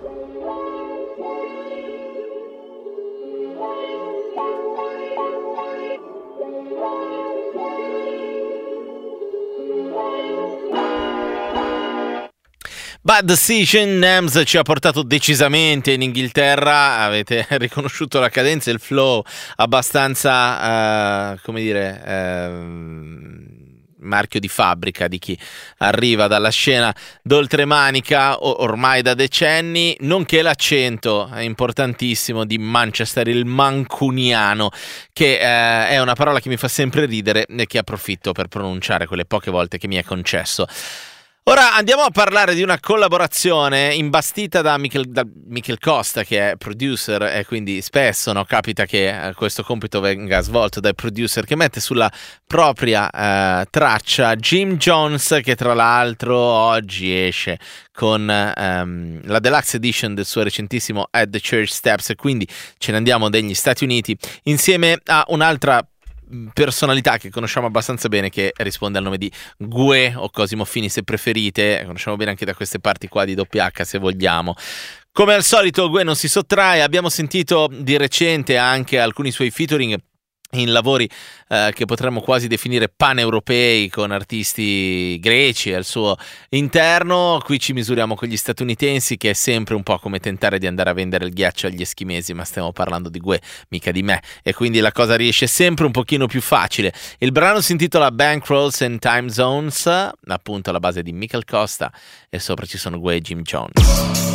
Speaker 1: Bad Decision, Nems ci ha portato decisamente in Inghilterra, avete riconosciuto la cadenza e il flow abbastanza, uh, come dire, uh, marchio di fabbrica di chi arriva dalla scena d'oltremanica ormai da decenni, nonché l'accento è importantissimo di Manchester, il mancuniano, che uh, è una parola che mi fa sempre ridere e che approfitto per pronunciare quelle poche volte che mi è concesso. Ora andiamo a parlare di una collaborazione imbastita da Michael, da Michael Costa, che è producer, e quindi spesso no, capita che eh, questo compito venga svolto dai producer, che mette sulla propria eh, traccia Jim Jones, che tra l'altro oggi esce con ehm, la deluxe edition del suo recentissimo At the Church Steps, e quindi ce ne andiamo dagli Stati Uniti insieme a un'altra personalità che conosciamo abbastanza bene, che risponde al nome di Gue o Cosimo Fini se preferite, conosciamo bene anche da queste parti qua di doppia H se vogliamo. Come al solito Gue non si sottrae, abbiamo sentito di recente anche alcuni suoi featuring in lavori eh, che potremmo quasi definire paneuropei, con artisti greci al suo interno. Qui ci misuriamo con gli statunitensi, che è sempre un po' come tentare di andare a vendere il ghiaccio agli eschimesi, ma stiamo parlando di Gue, mica di me, e quindi la cosa riesce sempre un pochino più facile. Il brano si intitola Bankrolls and Time Zones, appunto alla base di Michael Costa, e sopra ci sono Gue e Jim Jones.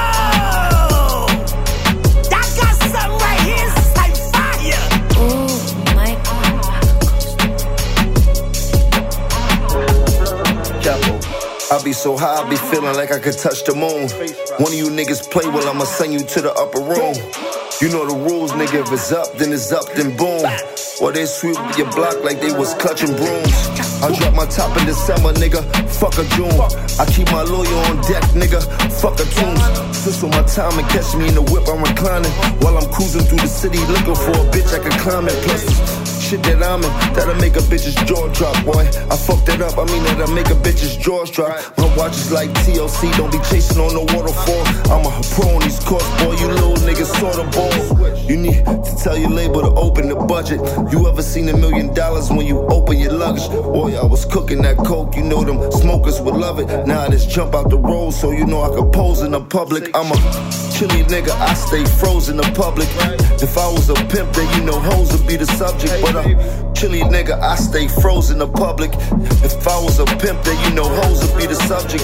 Speaker 18: I be so high, I be feeling like I could touch the moon. One of you niggas play, well I'ma send you to the upper room. You know the rules, nigga, if it's up, then it's up, then boom. Or they sweep your block like they was clutching brooms. I drop my top in December, nigga, fuck a June. I keep my lawyer on deck, nigga, fuck a tunes. Twistle my time and catch me in the whip, I'm reclining while I'm cruising through the city looking for a bitch I can climb it. Plus shit that I'm in, that'll make a bitch's jaw drop, boy. I fucked that up, I mean that'll make a bitch's jaws drop. My watch is like T L C, don't be chasing on no waterfall. I'm a pro on these courts, boy, you little niggas saw the ball. You need to tell your label to open the budget. You ever seen a million dollars when you open your luggage? Boy, I was cooking that coke, you know them smokers would love it. Now I just jump out the road so you know I can pose in the public. I'm a chilly nigga, I stay frozen in public. If I was a pimp, then you know hoes would be the subject. But I'm chilly nigga, I stay frozen in public. If I was a pimp, then you know hoes would be the subject.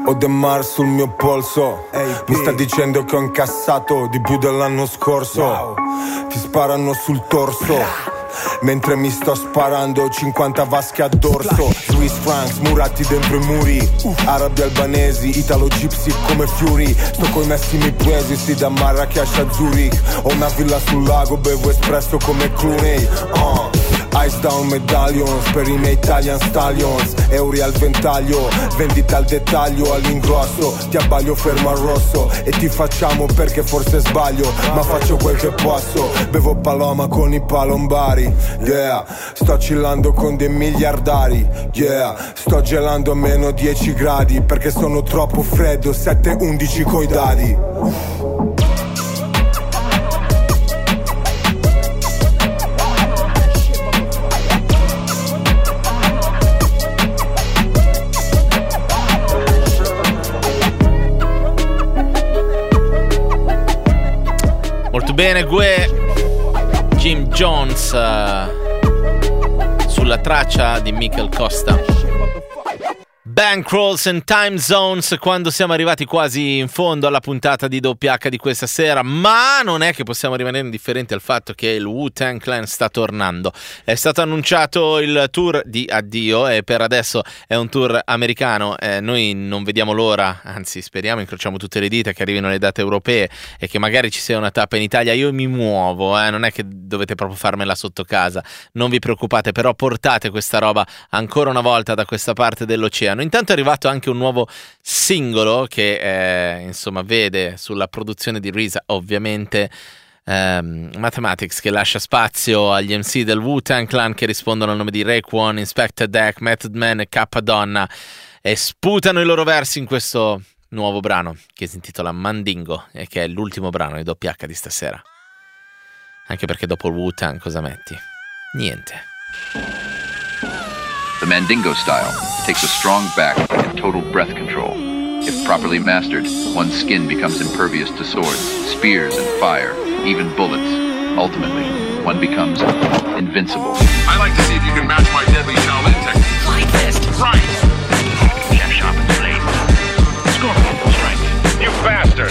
Speaker 19: Ho De Mar sul mio polso. Mi sta dicendo che ho incassato di più dell'anno scorso. Wow. Ti sparano sul torso mentre mi sto sparando cinquanta vasche a dorso. Swiss francs murati dentro i muri, arabi albanesi, italo gypsy come Fury. Sto coi massimi presi, sì, da Marrakesh a Zurich. Ho una villa sul lago, bevo espresso come Clooney. uh. Ice down medallions per i miei Italian stallions. Euri al ventaglio, vendita al dettaglio, all'ingrosso. Ti abbaglio fermo al rosso e ti facciamo perché forse sbaglio, ma faccio quel che posso. Bevo Paloma con i palombari, yeah. Sto chillando con dei miliardari, yeah. Sto gelando a meno dieci gradi perché sono troppo freddo, sette undici coi dadi.
Speaker 1: Molto bene, Gue, Jim Jones uh, sulla traccia di Michael Costa. Bankrolls and Time Zones, quando siamo arrivati quasi in fondo alla puntata di W H di questa sera, ma non è che possiamo rimanere indifferenti al fatto che il Wu-Tang Clan sta tornando. È stato annunciato il tour di addio e per adesso è un tour americano. Eh, noi non vediamo l'ora, anzi speriamo, incrociamo tutte le dita che arrivino le date europee e che magari ci sia una tappa in Italia. Io mi muovo, eh, non è che dovete proprio farmela sotto casa, non vi preoccupate, però portate questa roba ancora una volta da questa parte dell'oceano. Intanto è arrivato anche un nuovo singolo che eh, insomma vede sulla produzione di R Z A ovviamente ehm, Mathematics, che lascia spazio agli M C del Wu-Tang Clan che rispondono al nome di Raekwon, Inspector Deck, Method Man e Cappadonna e sputano i loro versi in questo nuovo brano che si intitola Mandingo e che è l'ultimo brano di W H di stasera, anche perché dopo il Wu-Tang cosa metti? Niente.
Speaker 20: The Mandingo style takes a strong back and total breath control. If properly mastered, one's skin becomes impervious to swords, spears, and fire, even bullets. Ultimately, one becomes invincible.
Speaker 21: I like to see if you can match my deadly Shaolin technique. Like this. Right. Chef sharpens blade. Scorpion strength. You bastard.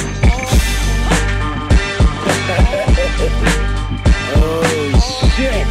Speaker 22: Oh, shit.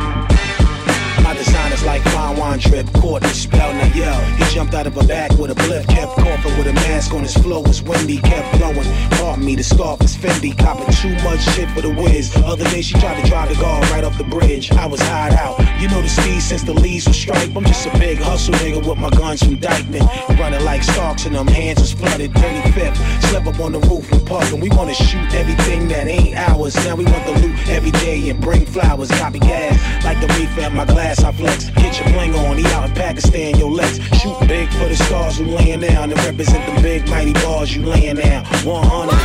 Speaker 22: Like fine wine trip, caught in spell, now yell. He jumped out of a bag with a blip, kept coughing with a mask on his flow, was windy, kept blowing. Pardon me, the scarf is Fendi, copping too much shit for the whiz. The other day she tried to drive the guard right off the bridge. I was hide out, you know the speed since the leaves were striped. I'm just a big hustle nigga with my guns from Dykeman, running like Starks and them hands was flooded. thirty-fifth, slept up on the roof and puffin'. We wanna shoot everything that ain't ours. Now we want the loot every day and bring flowers. Copy gas, like the reef at my glass, I flex. Get your bling on, he out in Pakistan, yo let's shoot big for the stars who laying down and represent the big mighty bars you laying down. one hundred.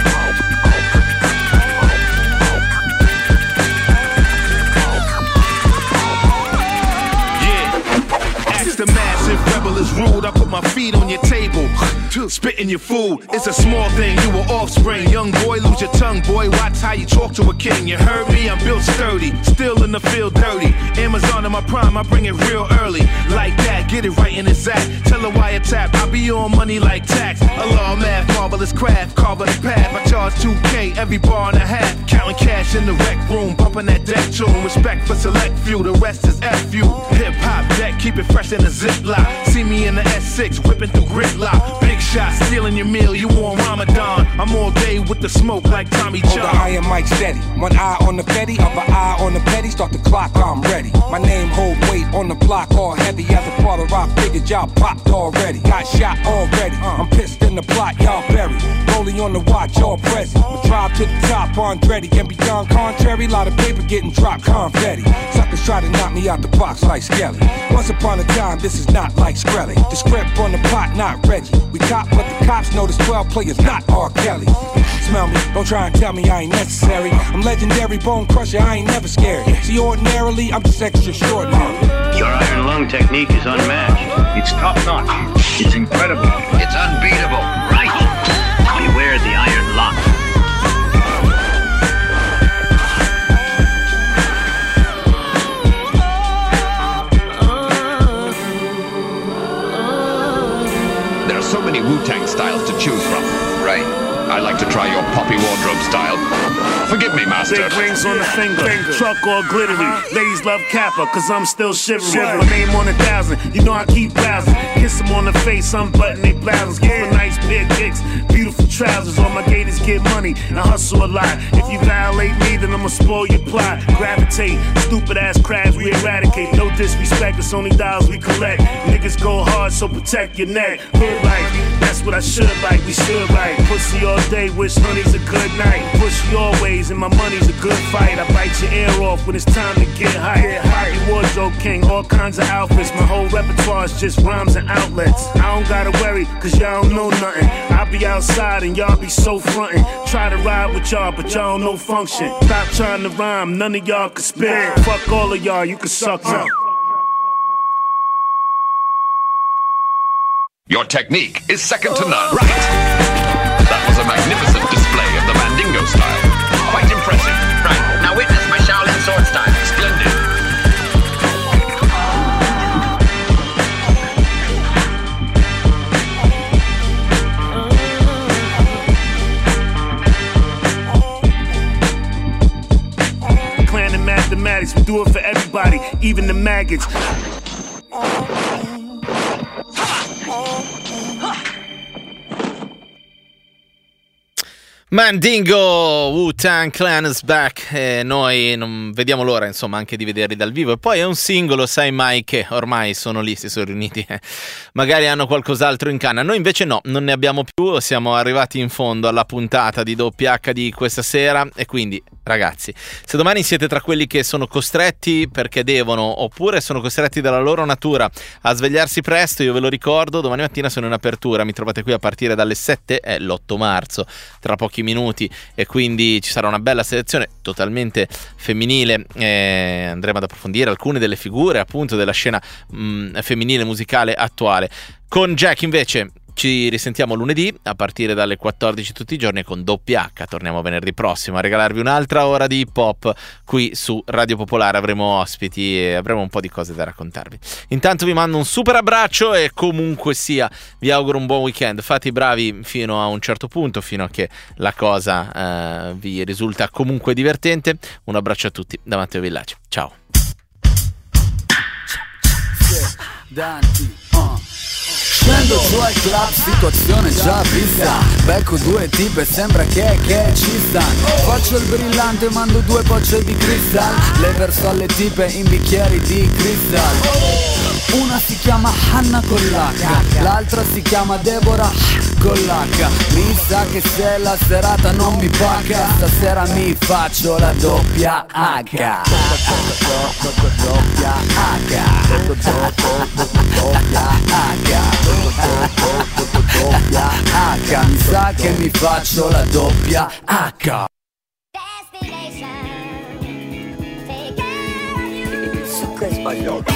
Speaker 21: The massive rebel is rude. I put my feet on your table, spitting your food. It's a small thing, you were offspring. Young boy, lose your tongue, boy. Watch how you talk to a king. You heard me, I'm built sturdy, still in the field dirty. Amazon in my prime, I bring it real early. Like that, get it right in his act. Tell her why it's tap, I be on money like tax. Allah math, marvelous craft, carve the path. I charge two K every bar and a half. Counting cash in the rec room, bumping that deck tune. Respect for select few, the rest is F you. Hip hop deck, keep it fresh in the Ziploc. See me in the S six, whipping through gridlock. Big shot, stealing your meal, you on Ramadan. I'm all day with the smoke like Tommy John.
Speaker 23: Hold the iron mic steady, one eye on the petty, other eye on the petty. Start the clock, I'm ready. My name hold weight on the block, all heavy. As a part of rock, figured y'all popped already. Got shot already, I'm pissed in the plot, y'all buried. Rolling on the watch, all present. We drive to the top, Andretti. And beyond contrary, lot of paper getting dropped, confetti. Suckers try to knock me out the box like Skelly. Once upon a time, this is not like Skrelly. The script on the pot, not Reggie. We cop, but the cops know this twelve players, not R. Kelly. Smell me, don't try and tell me I ain't necessary. I'm legendary, bone crusher, I ain't never scared. See, ordinarily, I'm just extra extraordinary.
Speaker 24: Your iron lung technique is unmatched. It's top notch. It's incredible. It's unbeatable. Right. Beware the iron lung.
Speaker 3: so many Wu-Tang styles to choose from.
Speaker 20: Right.
Speaker 3: I like to try your poppy wardrobe style. Forgive me, master.
Speaker 16: Big rings on the finger, finger. Truck all glittery. Uh-huh. Ladies love Kappa, cause I'm still shivering. Shiver. My name on a thousand, you know I keep browsing. Kiss them on the face, unbutton they blouses. Give a nice pair of kicks, beautiful trousers. All my gators get money and hustle a lot. If you violate me, then I'ma spoil your plot. Gravitate, stupid ass crabs we eradicate. No disrespect, it's only dollars we collect. Niggas go hard, so protect your neck. Hood life, that's what I should like, we should like. Pussy all day, wish honey's a good night. Push you always, and my money's a good fight. I bite your ear off when it's time to get high. High wardrobe king, all kinds of outfits. My whole repertoire's just rhymes and outlets. I don't gotta worry, cause y'all don't know nothing. I be outside and y'all be so frontin'. Try to ride with y'all, but y'all don't know function. Stop trying to rhyme, none of y'all can spit. Fuck all of y'all, you can suck up.
Speaker 3: Your technique is second to none. Right. That was a magnificent display of the Mandingo style. Quite impressive.
Speaker 4: Right. Now witness my Shaolin sword style.
Speaker 3: Splendid.
Speaker 16: Clan and mathematics, we do it for everybody, even the maggots.
Speaker 1: Mandingo, Wu-Tang Clan is back, e noi non vediamo l'ora insomma anche di vederli dal vivo. E poi è un singolo, sai mai che ormai sono lì, si sono riuniti, eh. magari hanno qualcos'altro in canna. Noi invece no, non ne abbiamo più, siamo arrivati in fondo alla puntata di doppia acca di questa sera. E quindi ragazzi, se domani siete tra quelli che sono costretti perché devono, oppure sono costretti dalla loro natura a svegliarsi presto, io ve lo ricordo, domani mattina sono in apertura, mi trovate qui a partire dalle sette, è l'otto marzo, tra pochi minuti, e quindi ci sarà una bella selezione totalmente femminile. Eh, andremo ad approfondire alcune delle figure appunto della scena mh, femminile musicale attuale. Con Jack invece ci risentiamo lunedì a partire dalle quattordici tutti i giorni, e con doppia acca torniamo venerdì prossimo a regalarvi un'altra ora di hip hop qui su Radio Popolare. Avremo ospiti e avremo un po' di cose da raccontarvi. Intanto vi mando un super abbraccio e comunque sia vi auguro un buon weekend. Fate i bravi fino a un certo punto, fino a che la cosa eh, vi risulta comunque divertente. Un abbraccio a tutti da Matteo Villaci, ciao.
Speaker 2: Scendo giù al club, situazione già vista. Becco due tipe, sembra che, che ci stanno. Faccio il brillante, mando due bocce di cristal. Le verso alle tipe in bicchieri di cristal. Una si chiama Hanna con l'H, l'altra si chiama Deborah con l'H. Mi sa che se la serata non mi pacca, stasera mi faccio la doppia H. Doppia H. Doppia H. Mi sa che mi faccio la doppia H.
Speaker 6: Su che sbagliato.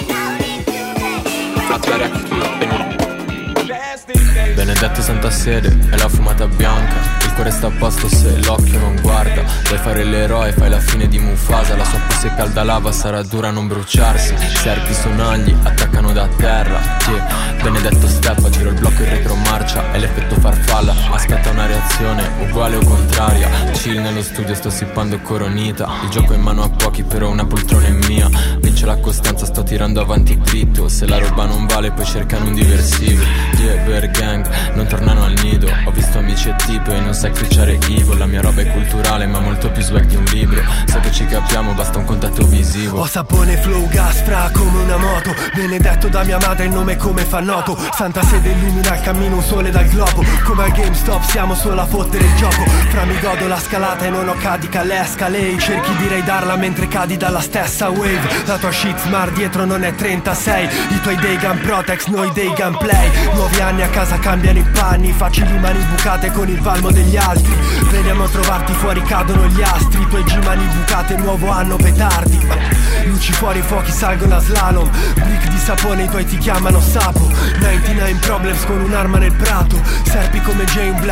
Speaker 7: Benedetto Santa Sede e la fumata bianca. Il cuore sta a posto se l'occhio non guarda. Vuoi fare l'eroe, fai la fine di Mufasa. La sua pose è calda lava, sarà dura a non bruciarsi. Serpi sonagli attaccano da terra, yeah. Benedetto steppa, giro il blocco in retromarcia. E l'effetto farfalla, aspetta una reazione uguale o contraria. Chill nello studio, sto sippando coronita. Il gioco è in mano a pochi, però una poltrona è mia. Vince la costanza, sto tirando avanti dritto. Se la roba non vale poi cercano un diversivo. Yeah, bear gang, non tornano al nido. Ho visto amici e tipo e non sai cruciare Ivo. La mia roba è culturale ma molto più swag di un libro. So che ci capiamo, basta un contatto visivo.
Speaker 25: Ho sapone, flow, gas, fra come una moto. Benedetto da mia madre, il nome come fa noto. Santa Sede illumina il cammino, un sole dal globo. Come al GameStop siamo solo a fottere il gioco. Fra mi godo la scalata e non ho cadica l'escalate. Cerchi di raidarla mentre cadi dalla stessa wave. La tua shit smart dietro non è trentasei. I tuoi day gun protex, noi day gun play. Nuovi anni a casa cambiano i panni. Facili mani bucate con il valmo degli altri. Veniamo a trovarti fuori, cadono gli astri. I tuoi G mani bucate, nuovo anno petardi. Luci fuori, fuochi salgono a slalom. Brick di sapone, i tuoi ti chiamano sapo. novantanove problems con un'arma nel prato. Serpi come Jane Black, mamba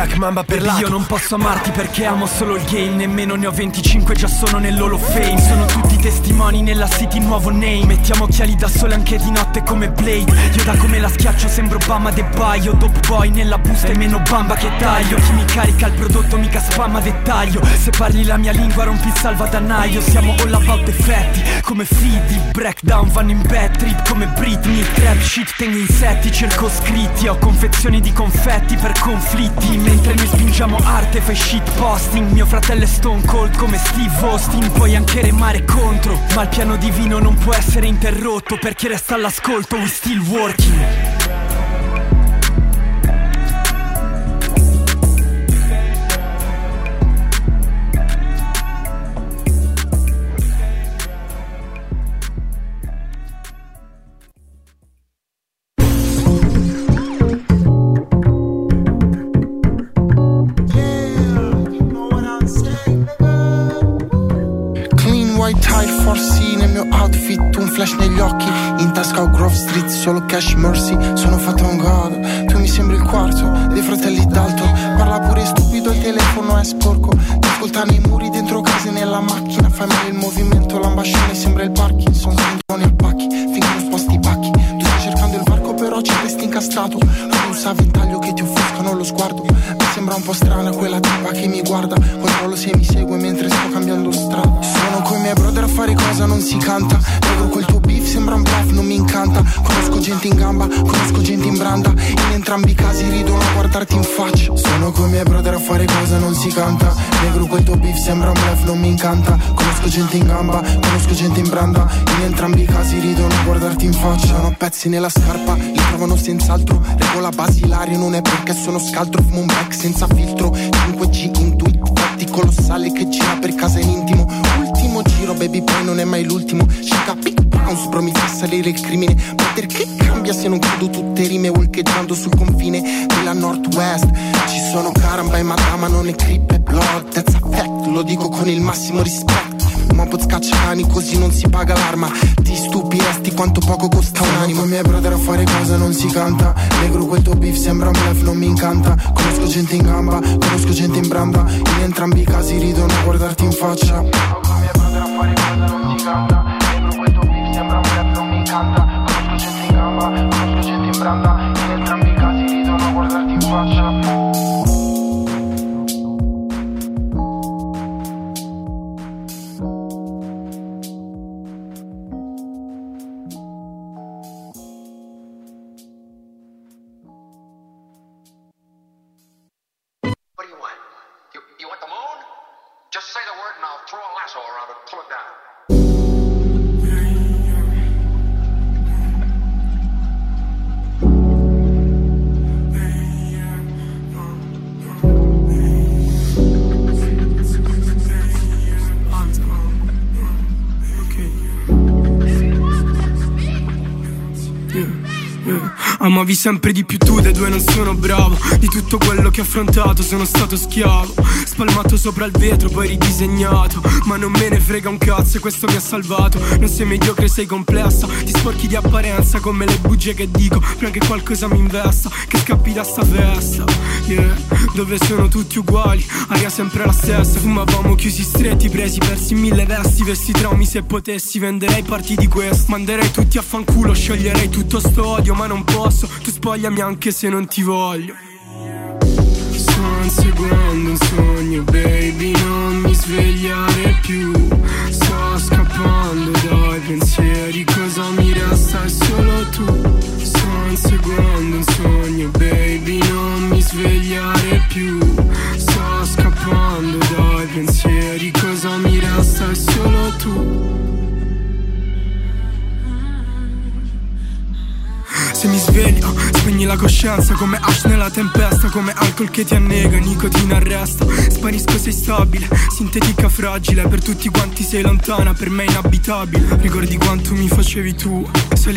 Speaker 25: per lato. Io non posso amarti perché amo solo il game. Nemmeno ne ho venticinque, già sono nell'Hall of Fame. Sono tutti testimoni nella city, nuovo name. Mettiamo occhiali da sole anche di notte come Blade. Io da come la schiaccio sembro Obama De Baio. Dope boy nella busta e meno bamba che taglio. Chi mi carica il prodotto mica spamma dettaglio. Se parli la mia lingua rompi il salvadanaio. Siamo all about effetti come Fidi. Breakdown vanno in bad trip come Britney. Trap shit tengo insetti circoscritti. Ho confezioni di confetti per conflitti. Mentre noi spingiamo arte fai shit posting. Mio fratello è stone cold come Steve Austin. Puoi anche remare contro, ma il piano divino non può essere interrotto. Perché resta all'ascolto, we still working.
Speaker 9: Flash negli occhi, in tasca ho Grove Street, solo cash mercy. Sono fatto un god, tu mi sembri il quarto dei fratelli Dalton. Parla pure stupido, il telefono è sporco. Ti ascoltano i muri dentro case nella macchina. Fai male il movimento, l'ambascione sembra il Parkinson. Sono nei pacchi, finché non sposti i pacchi. Tu stai cercando il varco però ci resti incastrato. Non sa ventaglio che ti offuscano lo sguardo. Mi sembra un po' strana quella tipa che mi guarda. Controllo se mi segue mentre sto cambiando strada. Sono coi miei brother a fare cosa non si canta. Negro quel tuo beef sembra un bluff, non mi incanta. Conosco gente in gamba, conosco gente in branda. In entrambi i casi ridono a guardarti in faccia. Sono coi miei brother a fare cosa non si canta. Negro quel tuo beef sembra un bluff, non mi incanta. Conosco gente in gamba, conosco gente in branda. In entrambi i casi ridono a guardarti in faccia. Ho pezzi nella scarpa, li trovano senz'altro. Regola basilare, non è perché sono scaltro. Fumo un back senza filtro, cinque G in tweet. Fatti colossale che gira per casa in intimo. Ultimo giro, baby poi non è mai l'ultimo. Chica big bounce, bro mi fa salire il crimine. Ma perché cambia se non chiudo tutte rime? Walkeggiando sul confine della Northwest. Ci sono caramba e madama, non è creep e blood. That's a fact, lo dico con il massimo rispetto. Ma pot scaccia cani così non si paga l'arma. Ti stupiresti quanto poco costa un'anima. Con i miei brother a fare cosa non si canta. Negro quel tuo beef sembra un bluff, non mi incanta. Conosco gente in gamba, conosco gente in branda. In entrambi i casi ridono a guardarti in faccia. Con i miei brother a fare cosa non si canta. Negro quel tuo beef sembra un bluff, non mi incanta. Conosco gente in gamba, conosco gente in branda. In entrambi i casi ridono a guardarti in faccia.
Speaker 25: Amavi sempre di più tu, dei due non sono bravo. Di tutto quello che ho affrontato sono stato schiavo. Spalmato sopra il vetro, poi ridisegnato. Ma non me ne frega un cazzo e questo mi ha salvato. Non sei mediocre, sei complessa. Ti sporchi di apparenza come le bugie che dico. Prima che qualcosa mi investa, che scappi da sta festa. Yeah, dove sono tutti uguali, aria sempre la stessa. Fumavamo chiusi stretti, presi persi in mille vesti. Vesti traumi se potessi, venderei parti di questo. Manderei tutti a fanculo, scioglierei tutto sto odio. Ma non posso, tu spogliami anche se non ti voglio. Sto inseguendo un sogno, baby, non mi svegliare più. Sto scappando dai pensieri, cosa mi resta è solo tu. Sto inseguendo un sogno, baby, non mi svegliare più. Sto scappando dai pensieri, cosa mi resta è solo tu. Se mi sveglio, spegni la coscienza come ash nella tempesta, come alcol che ti annega, nicotina arresta. Sparisco, sei stabile, sintetica fragile. Per tutti quanti sei lontana, per me inabitabile. Ricordi quanto mi facevi tu, sei